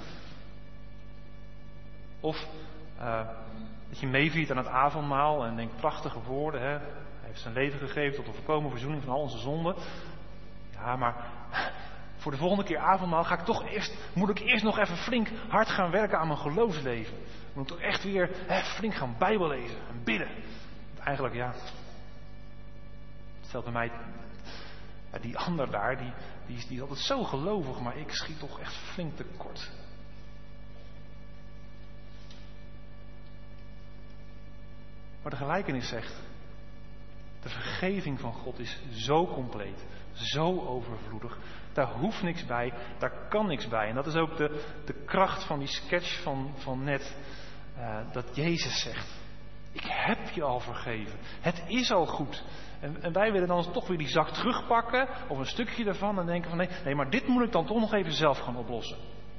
S3: Of uh, dat je meeviert aan het avondmaal en denkt prachtige woorden. Hè? Hij heeft zijn leven gegeven tot de volkomen verzoening van al onze zonden. Ja, maar voor de volgende keer avondmaal ga ik toch eerst, moet ik eerst nog even flink hard gaan werken aan mijn geloofsleven. Moet ik toch echt weer hè, flink gaan Bijbel lezen en bidden. Want eigenlijk ja, het stelt bij mij, ja, die ander daar, die, die, is, die is altijd zo gelovig, maar ik schiet toch echt flink tekort. Maar de gelijkenis zegt, de vergeving van God is zo compleet, zo overvloedig. Daar hoeft niks bij, daar kan niks bij. En dat is ook de, de kracht van die sketch van, van net, uh, dat Jezus zegt, ik heb je al vergeven, het is al goed. En, en wij willen dan toch weer die zak terugpakken, of een stukje daarvan, en denken van nee, nee, maar dit moet ik dan toch nog even zelf gaan oplossen.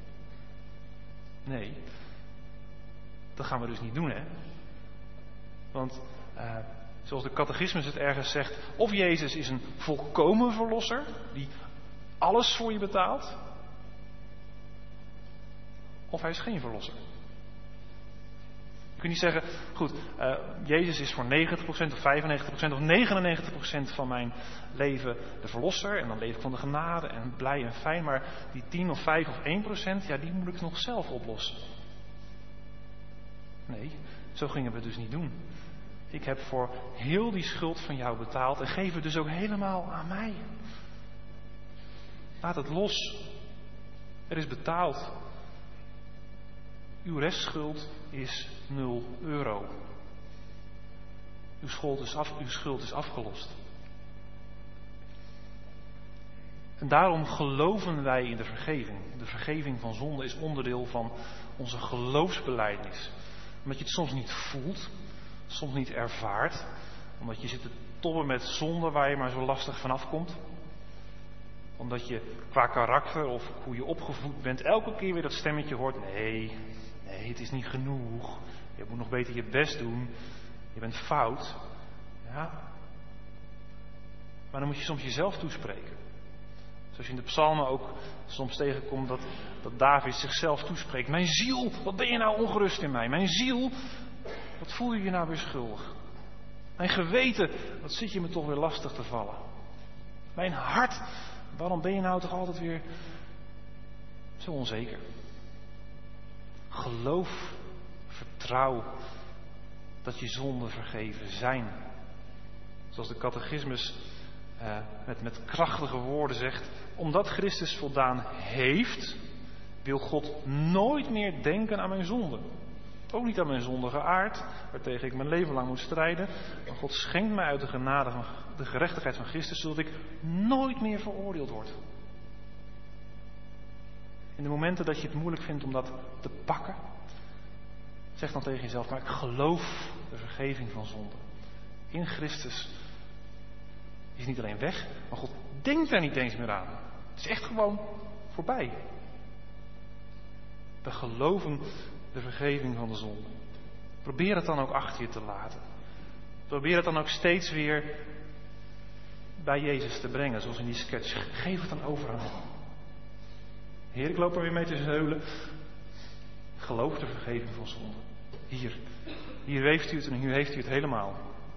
S3: Nee, dat gaan we dus niet doen, hè. Want, uh, zoals de catechismus het ergens zegt, of Jezus is een volkomen verlosser, die alles voor je betaalt, of hij is geen verlosser. Je kunt niet zeggen, goed, uh, Jezus is voor negentig procent of vijfennegentig procent of negenennegentig procent van mijn leven de verlosser, en dan leef ik van de genade en blij en fijn, maar die tien of vijf of één procent, ja, die moet ik nog zelf oplossen. Nee, zo gingen we het dus niet doen. Ik heb voor heel die schuld van jou betaald en geef het dus ook helemaal aan mij. Laat het los. Er is betaald. Uw restschuld is nul euro. Uw schuld is, af, uw schuld is afgelost. En daarom geloven wij in de vergeving. De vergeving van zonde is onderdeel van onze geloofsbelijdenis. Omdat je het soms niet voelt, soms niet ervaart. Omdat je zit te tobben met zonde waar je maar zo lastig vanaf komt. Omdat je qua karakter of hoe je opgevoed bent elke keer weer dat stemmetje hoort. Nee, nee, het is niet genoeg. Je moet nog beter je best doen. Je bent fout. Ja. Maar dan moet je soms jezelf toespreken. Zoals je in de psalmen ook soms tegenkomt dat, dat David zichzelf toespreekt. Mijn ziel, wat ben je nou ongerust in mij? Mijn ziel, wat voel je je nou weer schuldig? Mijn geweten, wat zit je me toch weer lastig te vallen? Mijn hart, waarom ben je nou toch altijd weer zo onzeker? Geloof, vertrouw dat je zonden vergeven zijn. Zoals de catechismus uh, met, met krachtige woorden zegt. Omdat Christus voldaan heeft, wil God nooit meer denken aan mijn zonde. Ook niet aan mijn zondige aard, waartegen ik mijn leven lang moet strijden. Maar God schenkt mij uit de genade van de gerechtigheid van Christus, zodat ik nooit meer veroordeeld word. In de momenten dat je het moeilijk vindt om dat te pakken, zeg dan tegen jezelf, maar ik geloof de vergeving van zonde. In Christus is niet alleen weg, maar God denkt daar niet eens meer aan. Het is echt gewoon voorbij. We geloven de vergeving van de zonde. Probeer het dan ook achter je te laten. Probeer het dan ook steeds weer bij Jezus te brengen, zoals in die sketch. Geef het dan over aan hem. Heer, ik loop er weer mee te zeulen. Geloof de vergeving van zonde. Hier. Hier heeft u het en hier heeft u het helemaal.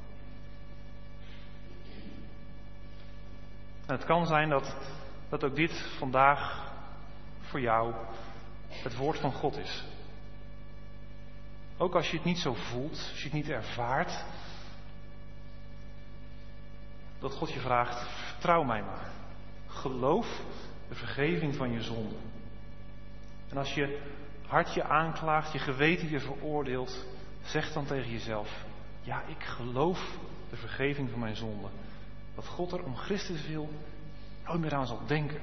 S3: En het kan zijn dat, dat ook dit vandaag voor jou het woord van God is. Ook als je het niet zo voelt, als je het niet ervaart. Dat God je vraagt, vertrouw mij maar. Geloof de vergeving van je zonde. En als je hart je aanklaagt, je geweten je veroordeelt, zeg dan tegen jezelf, ja, ik geloof de vergeving van mijn zonde. Dat God er om Christus wil nooit meer aan zal denken.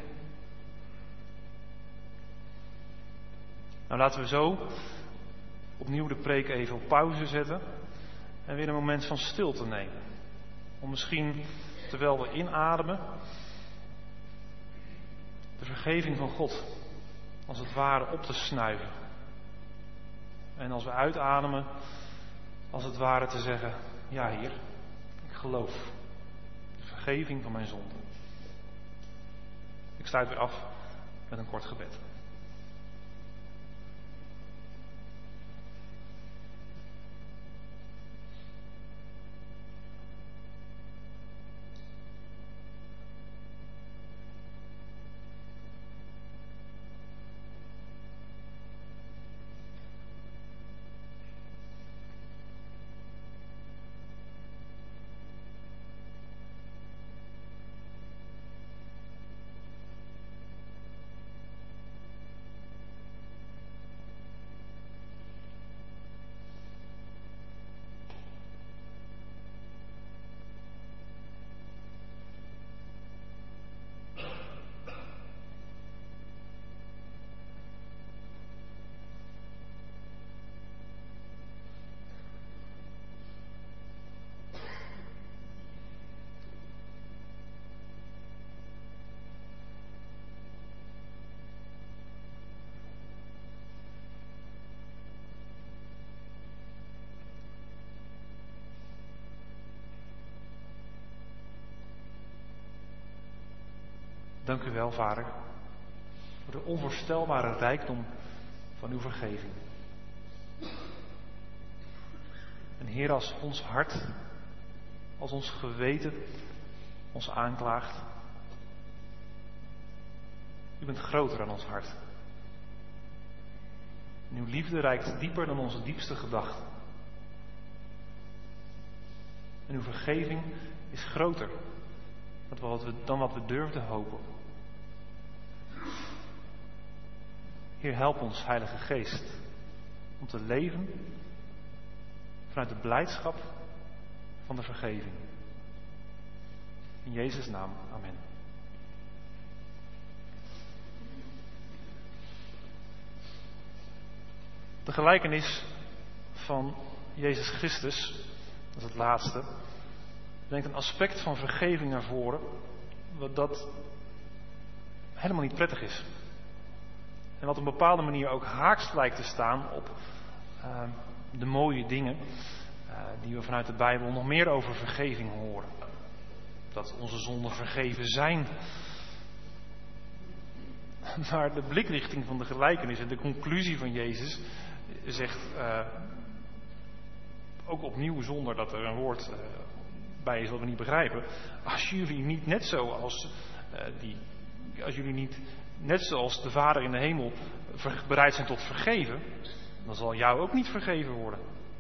S3: Nou, laten we zo opnieuw de preek even op pauze zetten en weer een moment van stilte nemen. Om misschien, terwijl we inademen, de vergeving van God als het ware op te snuiven. En als we uitademen, als het ware te zeggen, ja Heer, ik geloof de vergeving van mijn zonde. Ik sluit weer af met een kort gebed. Dank u wel, Vader, voor de onvoorstelbare rijkdom van uw vergeving. En Heer, als ons hart, als ons geweten ons aanklaagt, u bent groter dan ons hart. En uw liefde reikt dieper dan onze diepste gedachten. En uw vergeving is groter dan wat we durfden hopen. Heer, help ons, Heilige Geest, om te leven vanuit de blijdschap van de vergeving. In Jezus' naam, amen. De gelijkenis van Jezus Christus, dat is het laatste, brengt een aspect van vergeving naar voren, wat dat helemaal niet prettig is. En wat op een bepaalde manier ook haaks lijkt te staan op uh, de mooie dingen uh, die we vanuit de Bijbel nog meer over vergeving horen. Dat onze zonden vergeven zijn. Maar de blikrichting van de gelijkenis en de conclusie van Jezus zegt uh, ook opnieuw, zonder dat er een woord uh, bij is wat we niet begrijpen. Als jullie niet net zo als uh, die, als jullie niet net zoals de Vader in de hemel bereid zijn tot vergeven, dan zal jou ook niet vergeven worden.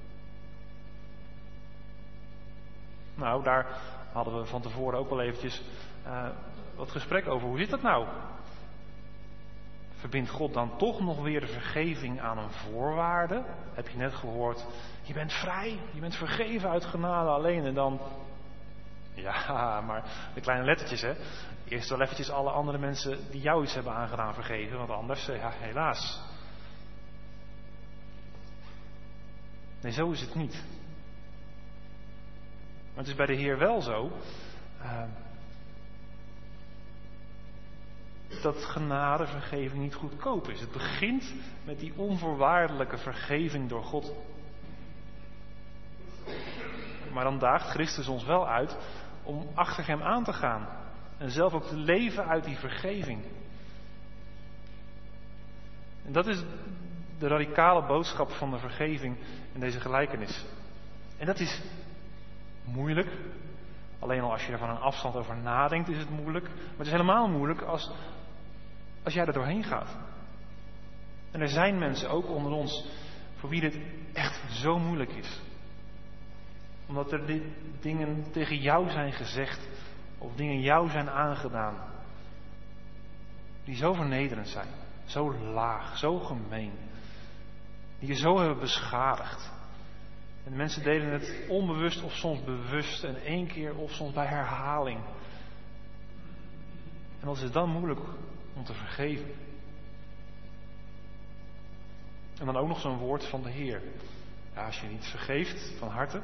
S3: Nou, daar hadden we van tevoren ook wel eventjes uh, wat gesprek over. Hoe zit dat nou? Verbindt God dan toch nog weer de vergeving aan een voorwaarde? Heb je net gehoord, je bent vrij, je bent vergeven uit genade alleen en dan... Ja, maar de kleine lettertjes, hè. Eerst wel eventjes alle andere mensen die jou iets hebben aangedaan vergeven, want anders, ja, helaas. Nee, zo is het niet. Maar het is bij de Heer wel zo uh, dat genade, vergeving niet goedkoop is. Het begint met die onvoorwaardelijke vergeving door God. Maar dan daagt Christus ons wel uit om achter hem aan te gaan. En zelf ook te leven uit die vergeving. En dat is de radicale boodschap van de vergeving in deze gelijkenis. En dat is moeilijk. Alleen al als je er van een afstand over nadenkt is het moeilijk. Maar het is helemaal moeilijk als, als jij er doorheen gaat. En er zijn mensen, ook onder ons, voor wie dit echt zo moeilijk is. Omdat er dit dingen tegen jou zijn gezegd. Of dingen jou zijn aangedaan. Die zo vernederend zijn. Zo laag, zo gemeen. Die je zo hebben beschadigd. En mensen deden het onbewust of soms bewust. En één keer of soms bij herhaling. En wat is het dan moeilijk om te vergeven. En dan ook nog zo'n woord van de Heer. Ja, als je niet vergeeft van harte.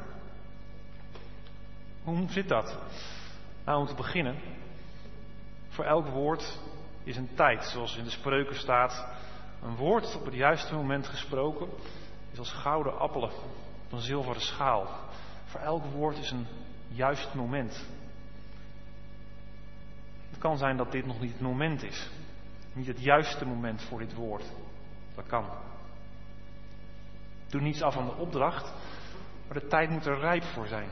S3: Hoe zit dat? Nou, om te beginnen. Voor elk woord is een tijd. Zoals in de Spreuken staat. Een woord op het juiste moment gesproken is als gouden appelen op een zilveren schaal. Voor elk woord is een juist moment. Het kan zijn dat dit nog niet het moment is. Niet het juiste moment voor dit woord. Dat kan. Doe niets af aan de opdracht, maar de tijd moet er rijp voor zijn.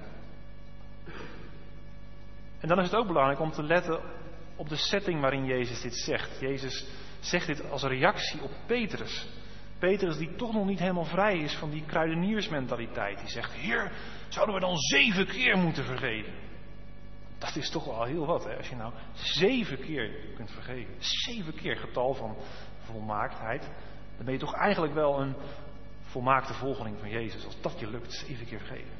S3: En dan is het ook belangrijk om te letten op de setting waarin Jezus dit zegt. Jezus zegt dit als reactie op Petrus. Petrus die toch nog niet helemaal vrij is van die kruideniersmentaliteit. Die zegt, Heer, zouden we dan zeven keer moeten vergeven? Dat is toch wel heel wat, hè? Als je nou zeven keer kunt vergeven. Zeven keer getal van volmaaktheid. Dan ben je toch eigenlijk wel een volmaakte volgeling van Jezus. Als dat je lukt, zeven keer vergeven.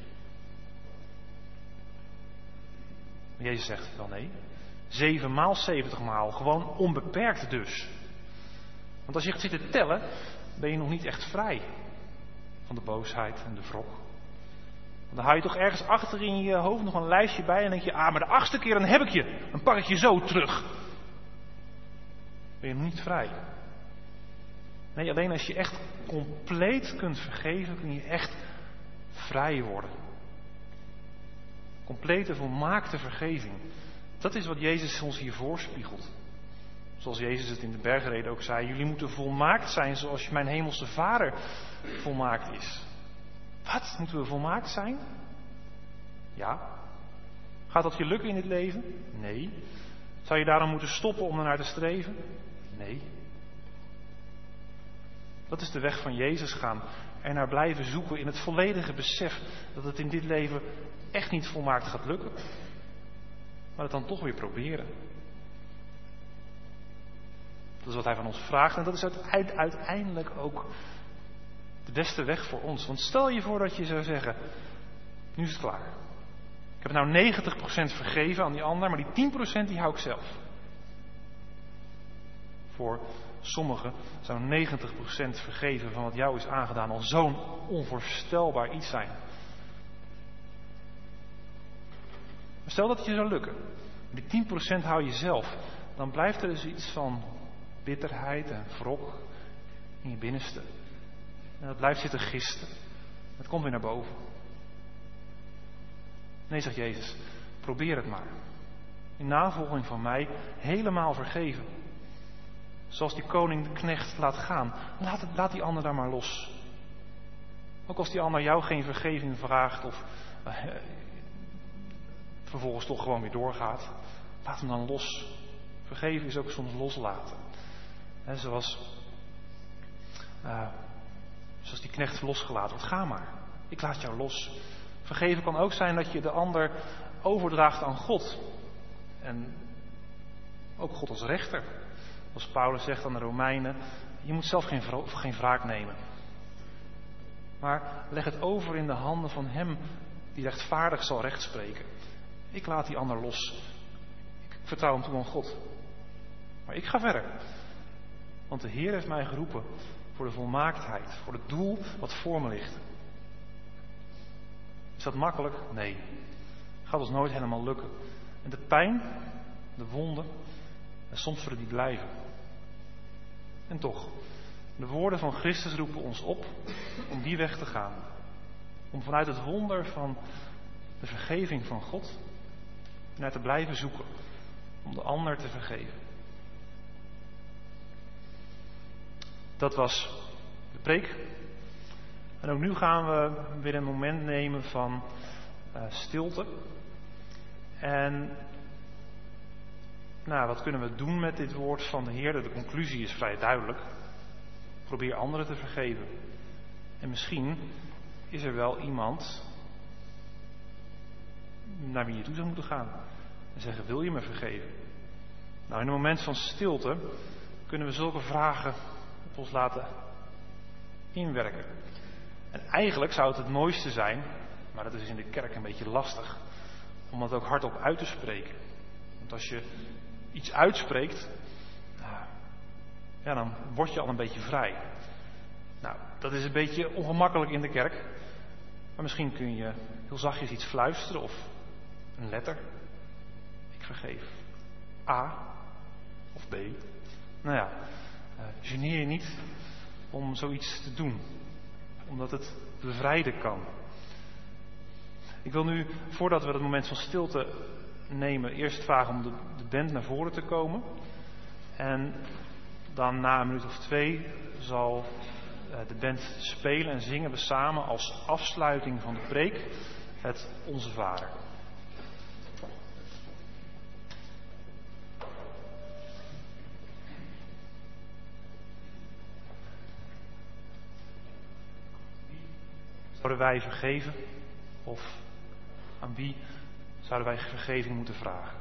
S3: Maar Jezus zegt wel nee. Zeven maal, zeventig maal. Gewoon onbeperkt dus. Want als je gaat zitten tellen, ben je nog niet echt vrij van de boosheid en de wrok. Want dan hou je toch ergens achter in je hoofd nog een lijstje bij en denk je, ah, maar de achtste keer dan heb ik je. Dan pak ik je zo terug. Ben je nog niet vrij. Nee, alleen als je echt compleet kunt vergeven, kun je echt vrij worden. Complete, volmaakte vergeving. Dat is wat Jezus ons hier voorspiegelt. Zoals Jezus het in de bergreden ook zei, jullie moeten volmaakt zijn zoals mijn hemelse Vader volmaakt is. Wat? Moeten we volmaakt zijn? Ja. Gaat dat je lukken in het leven? Nee. Zou je daarom moeten stoppen om ernaar te streven? Nee. Dat is de weg van Jezus gaan. Ernaar blijven zoeken in het volledige besef dat het in dit leven echt niet volmaakt gaat lukken. Maar het dan toch weer proberen. Dat is wat hij van ons vraagt en dat is uiteindelijk ook de beste weg voor ons. Want stel je voor dat je zou zeggen, nu is het klaar. Ik heb nou negentig procent vergeven aan die ander, maar die tien procent die hou ik zelf. Voor sommigen zou negentig procent vergeven van wat jou is aangedaan al zo'n onvoorstelbaar iets zijn. Maar stel dat het je zou lukken. Die tien procent hou je zelf. Dan blijft er dus iets van bitterheid en wrok in je binnenste. En dat blijft zitten gisten. Het komt weer naar boven. Nee, zegt Jezus, probeer het maar. In navolging van mij helemaal vergeven. Zoals die koning de knecht laat gaan. Laat, het, laat die ander daar maar los. Ook als die ander jou geen vergeving vraagt of uh, vervolgens toch gewoon weer doorgaat. Laat hem dan los. Vergeven is ook soms loslaten. He, zoals, uh, zoals die knecht losgelaten wordt. Ga maar. Ik laat jou los. Vergeven kan ook zijn dat je de ander overdraagt aan God. En ook God als rechter. Als Paulus zegt aan de Romeinen, je moet zelf geen, vro- geen wraak nemen. Maar leg het over in de handen van hem die rechtvaardig zal rechtspreken. Ik laat die ander los. Ik vertrouw hem toe aan God. Maar ik ga verder. Want de Heer heeft mij geroepen voor de volmaaktheid, voor het doel wat voor me ligt. Is dat makkelijk? Nee. Gaat ons nooit helemaal lukken. En de pijn, de wonden, en soms zullen die blijven. En toch, de woorden van Christus roepen ons op om die weg te gaan. Om vanuit het wonder van de vergeving van God naar te blijven zoeken. Om de ander te vergeven. Dat was de preek. En ook nu gaan we weer een moment nemen van uh, stilte. En nou, wat kunnen we doen met dit woord van de Heer? De conclusie is vrij duidelijk. Probeer anderen te vergeven. En misschien is er wel iemand naar wie je toe zou moeten gaan. En zeggen, wil je me vergeven? Nou, in een moment van stilte kunnen we zulke vragen op ons laten inwerken. En eigenlijk zou het het mooiste zijn, maar dat is in de kerk een beetje lastig, om dat ook hardop uit te spreken. Want als je iets uitspreekt, ja, dan word je al een beetje vrij. Nou, dat is een beetje ongemakkelijk in de kerk. Maar misschien kun je heel zachtjes iets fluisteren of een letter. Ik vergeef. A of B. Nou ja, uh, geneer je niet om zoiets te doen. Omdat het bevrijden kan. Ik wil nu, voordat we het moment van stilte nemen, eerst vragen om de, de band naar voren te komen. En dan na een minuut of twee zal uh, de band spelen en zingen we samen als afsluiting van de preek het Onze Vader. Zouden wij vergeven? Of aan wie zouden wij vergeving moeten vragen?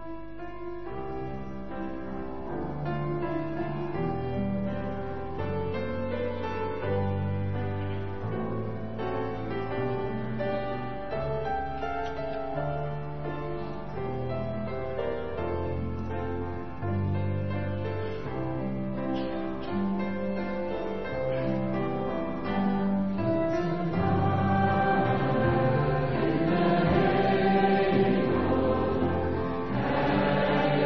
S7: Amen.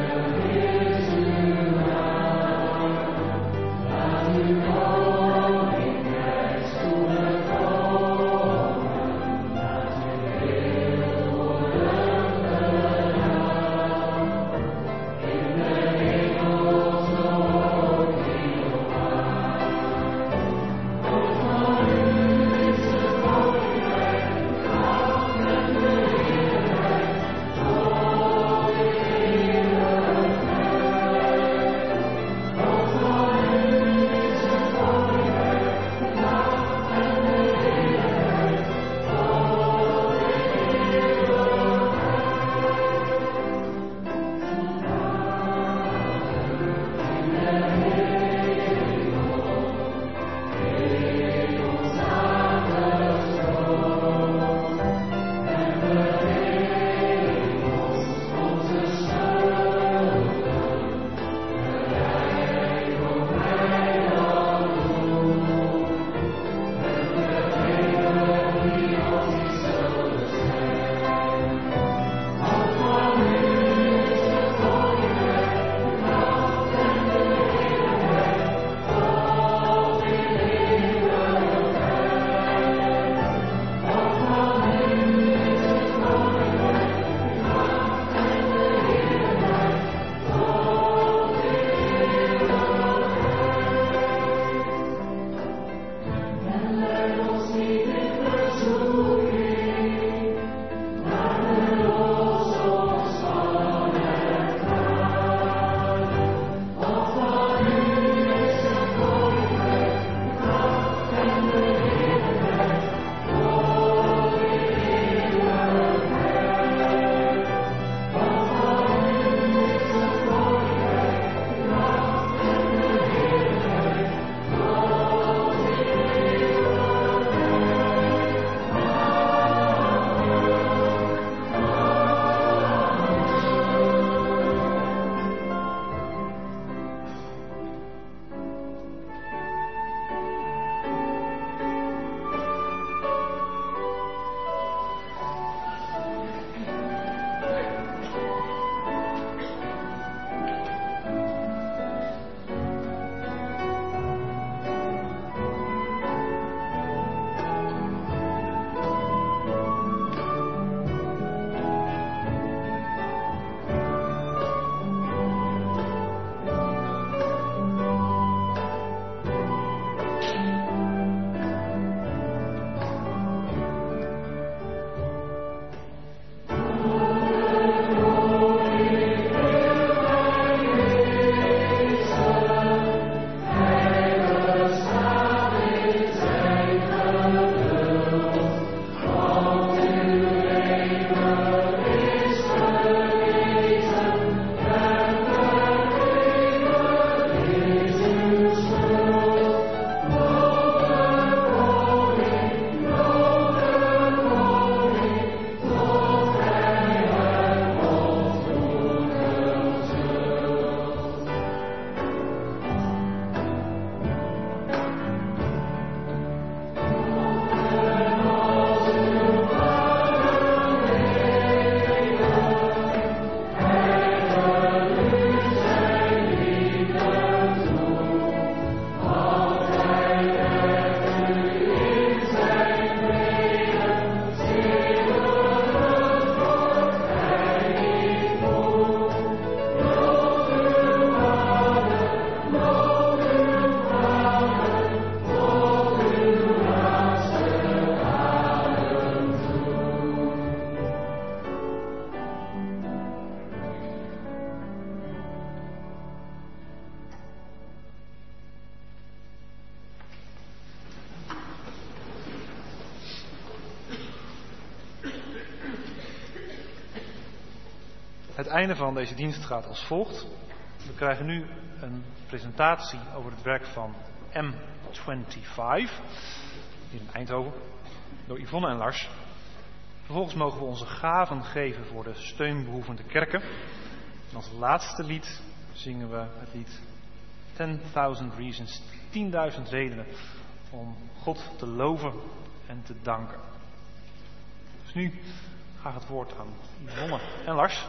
S3: einde van deze dienst gaat als volgt. We krijgen nu een presentatie over het werk van M vijfentwintig, hier in Eindhoven, door Yvonne en Lars. Vervolgens mogen we onze gaven geven voor de steunbehoevende kerken. En als laatste lied zingen we het lied ten-thousand Reasons, tienduizend redenen om God te loven en te danken. Dus nu graag het woord aan Yvonne en Lars.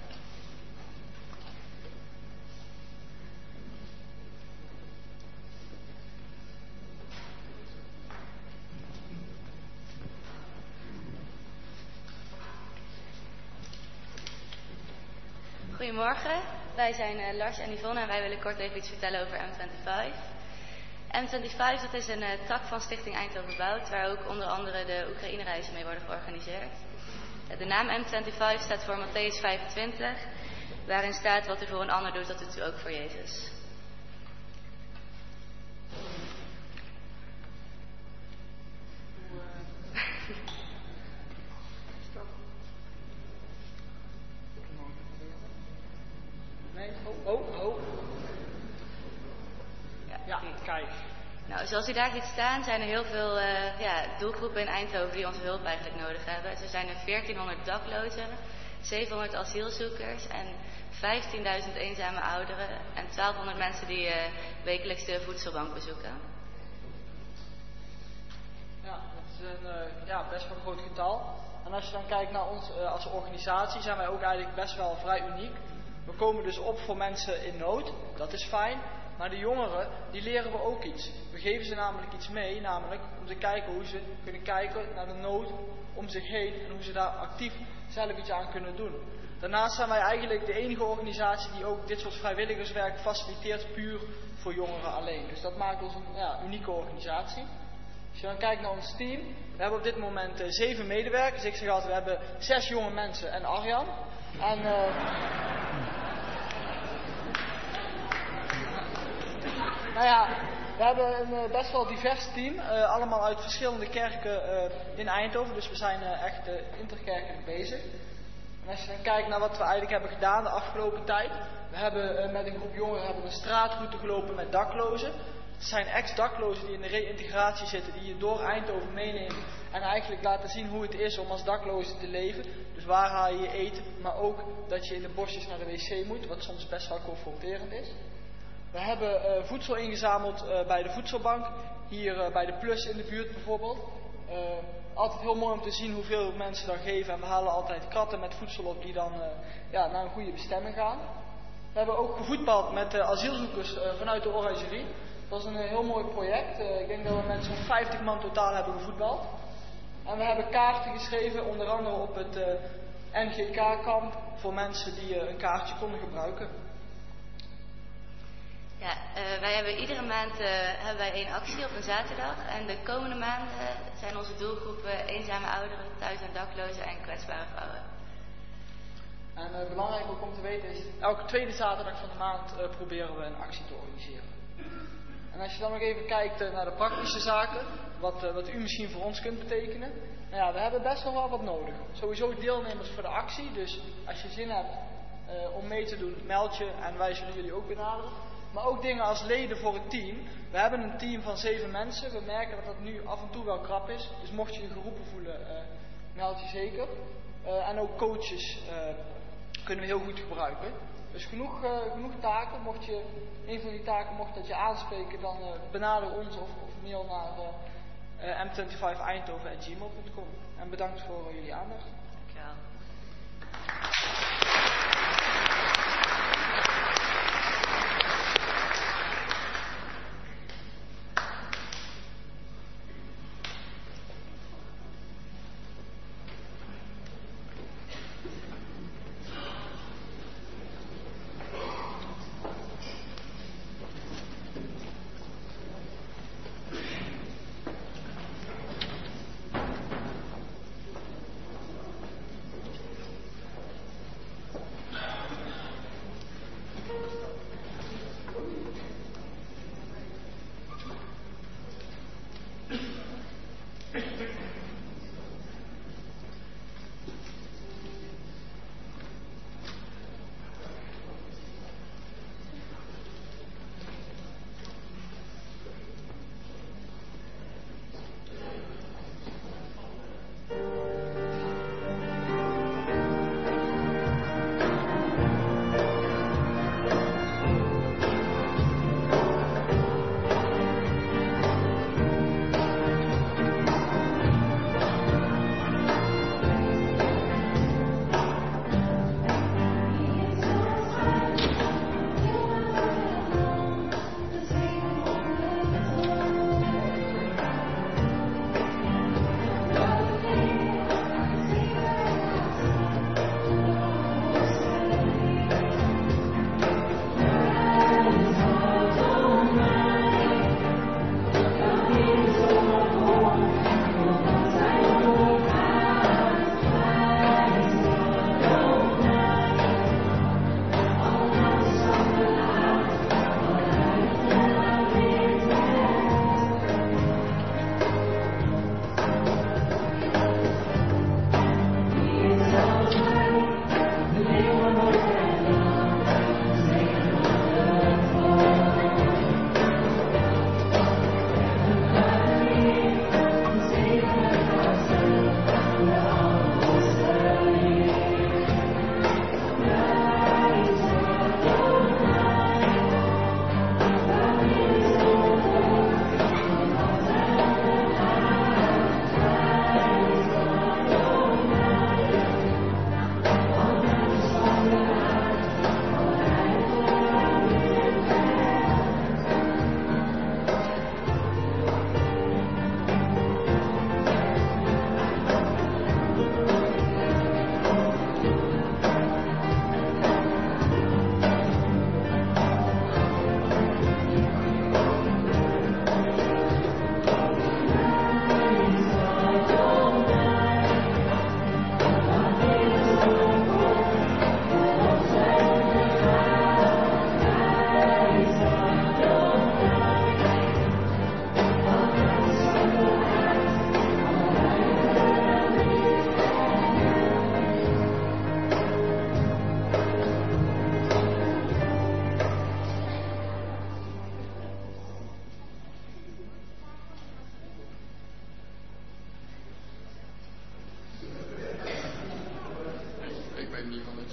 S7: Goedemorgen, wij zijn uh, Lars en Yvonne en wij willen kort even iets vertellen over M vijfentwintig. M vijfentwintig dat is een uh, tak van Stichting Eindhoven Bouwt, waar ook onder andere de Oekraïne-reizen mee worden georganiseerd. Uh, de naam M vijfentwintig staat voor Matthäus vijfentwintig, waarin staat: wat u voor een ander doet, dat doet u ook voor Jezus.
S8: Oh, oh. Ja, ja, kijk.
S7: Nou, zoals u daar ziet staan, zijn er heel veel uh, ja, doelgroepen in Eindhoven die onze hulp eigenlijk nodig hebben. Er zijn er veertienhonderd daklozen, zevenhonderd asielzoekers en vijftienduizend eenzame ouderen en twaalfhonderd mensen die uh, wekelijks de voedselbank bezoeken.
S8: Ja, dat is een uh, ja, best wel een groot getal. En als je dan kijkt naar ons uh, als organisatie, zijn wij ook eigenlijk best wel vrij uniek. We komen dus op voor mensen in nood, dat is fijn, maar de jongeren, die leren we ook iets. We geven ze namelijk iets mee, namelijk om te kijken hoe ze kunnen kijken naar de nood om zich heen en hoe ze daar actief zelf iets aan kunnen doen. Daarnaast zijn wij eigenlijk de enige organisatie die ook dit soort vrijwilligerswerk faciliteert puur voor jongeren alleen. Dus dat maakt ons een ja, unieke organisatie. Als je dan kijkt naar ons team, we hebben op dit moment uh, zeven medewerkers. Ik zeg altijd, we hebben zes jonge mensen en Arjan. En, uh, nou ja, we hebben een uh, best wel divers team, uh, allemaal uit verschillende kerken uh, in Eindhoven, dus we zijn uh, echt uh, interkerkelijk bezig. En als je dan kijkt naar wat we eigenlijk hebben gedaan de afgelopen tijd, we hebben uh, met een groep jongeren hebben een straatroute gelopen met daklozen. Het zijn ex-daklozen die in de reïntegratie zitten, die je door Eindhoven meenemen en eigenlijk laten zien hoe het is om als dakloze te leven. Dus waar haal je je eten, maar ook dat je in de bosjes naar de wc moet, wat soms best wel confronterend is. We hebben uh, voedsel ingezameld uh, bij de voedselbank, hier uh, bij de Plus in de buurt bijvoorbeeld. Uh, altijd heel mooi om te zien hoeveel mensen dan geven en we halen altijd kratten met voedsel op die dan uh, ja, naar een goede bestemming gaan. We hebben ook gevoetbald met uh, asielzoekers uh, vanuit de orangerie. Dat was een heel mooi project. Uh, ik denk dat we met zo'n vijftig man totaal hebben gevoetbald. En we hebben kaarten geschreven, onder andere op het uh, N G K-kamp, voor mensen die uh, een kaartje konden gebruiken.
S7: Ja, uh, wij hebben iedere maand uh, hebben wij één actie op een zaterdag. En de komende maanden uh, zijn onze doelgroepen eenzame ouderen, thuis- en daklozen en kwetsbare vrouwen.
S8: En uh, belangrijk ook om te weten is, elke tweede zaterdag van de maand uh, proberen we een actie te organiseren. En als je dan nog even kijkt uh, naar de praktische zaken, wat, uh, wat u misschien voor ons kunt betekenen. Nou ja, we hebben best nog wel wat nodig. Sowieso deelnemers voor de actie, dus als je zin hebt uh, om mee te doen, meld je en wij zullen jullie ook benaderen. Maar ook dingen als leden voor het team. We hebben een team van zeven mensen. We merken dat dat nu af en toe wel krap is. Dus mocht je je geroepen voelen, uh, meld je zeker. Uh, en ook coaches uh, kunnen we heel goed gebruiken. Dus genoeg, uh, genoeg taken. Mocht je een van die taken mocht dat je aanspreken, dan uh, benader ons of, of mail naar uh, uh, m vijfentwintig eindhoven at gmail dot com. En bedankt voor uh, jullie aandacht.
S7: Dankjewel.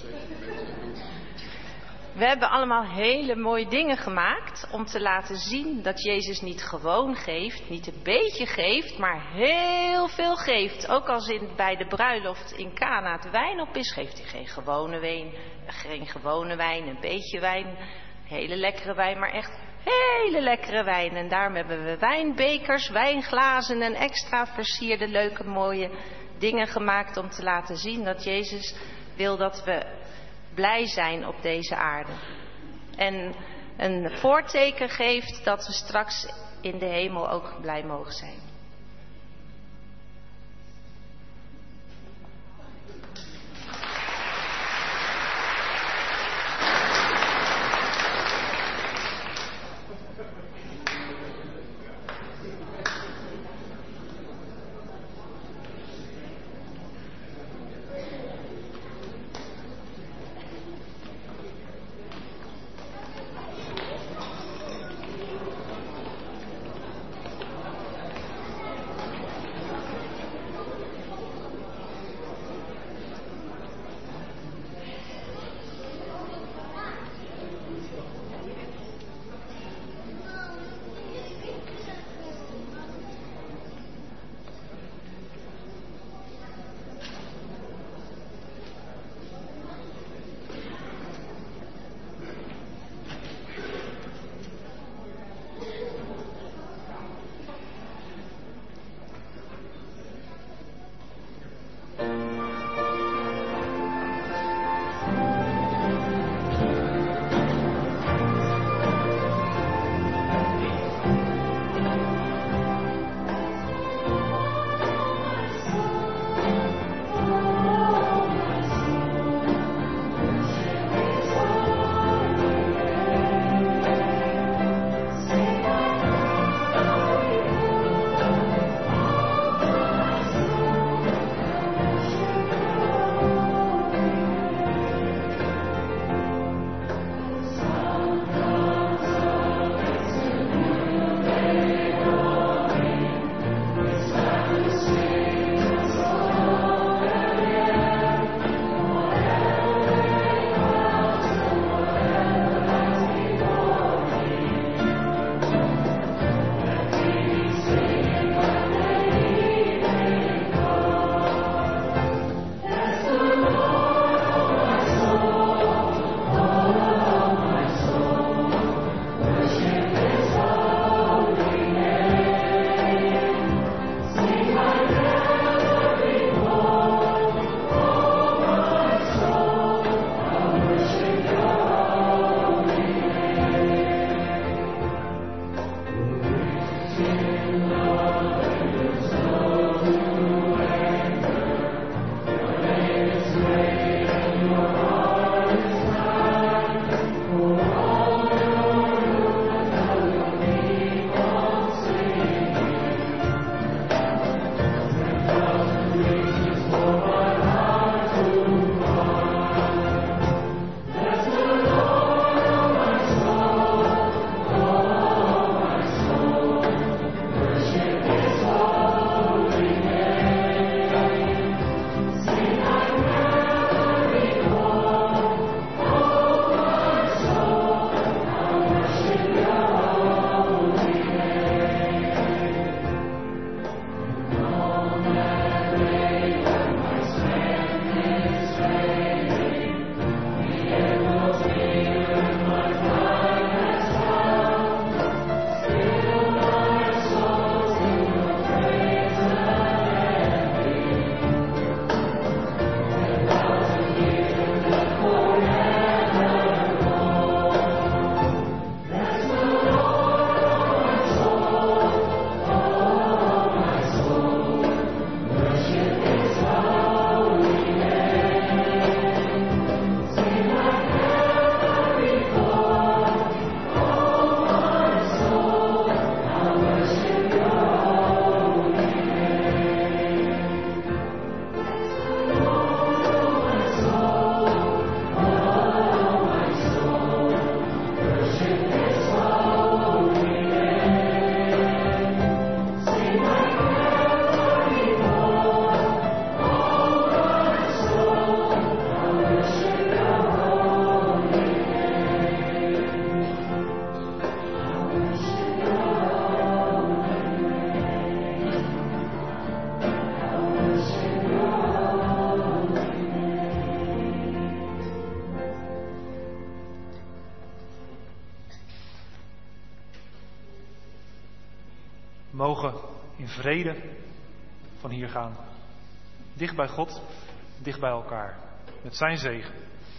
S9: We hebben allemaal hele mooie dingen gemaakt om te laten zien dat Jezus niet gewoon geeft, niet een beetje geeft, maar heel veel geeft. Ook als in, bij de bruiloft in Cana het wijn op is, geeft hij geen gewone wijn, geen gewone wijn, een beetje wijn, hele lekkere wijn, maar echt hele lekkere wijn. En daarom hebben we wijnbekers, wijnglazen en extra versierde leuke mooie dingen gemaakt om te laten zien dat Jezus wil dat we blij zijn op deze aarde. En een voorteken geeft dat we straks in de hemel ook blij mogen zijn.
S3: mogen in vrede van hier gaan. Dicht bij God, dicht bij elkaar. Met zijn zegen.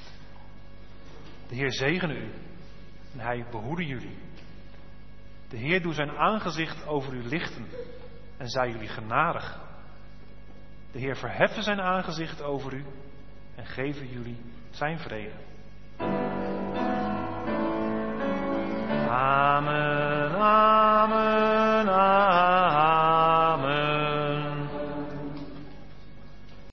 S3: De Heer zegene u en hij behoede jullie. De Heer doet zijn aangezicht over u lichten en zij jullie genadig. De Heer verheffen zijn aangezicht over u en geven jullie zijn vrede. Amen, amen, amen.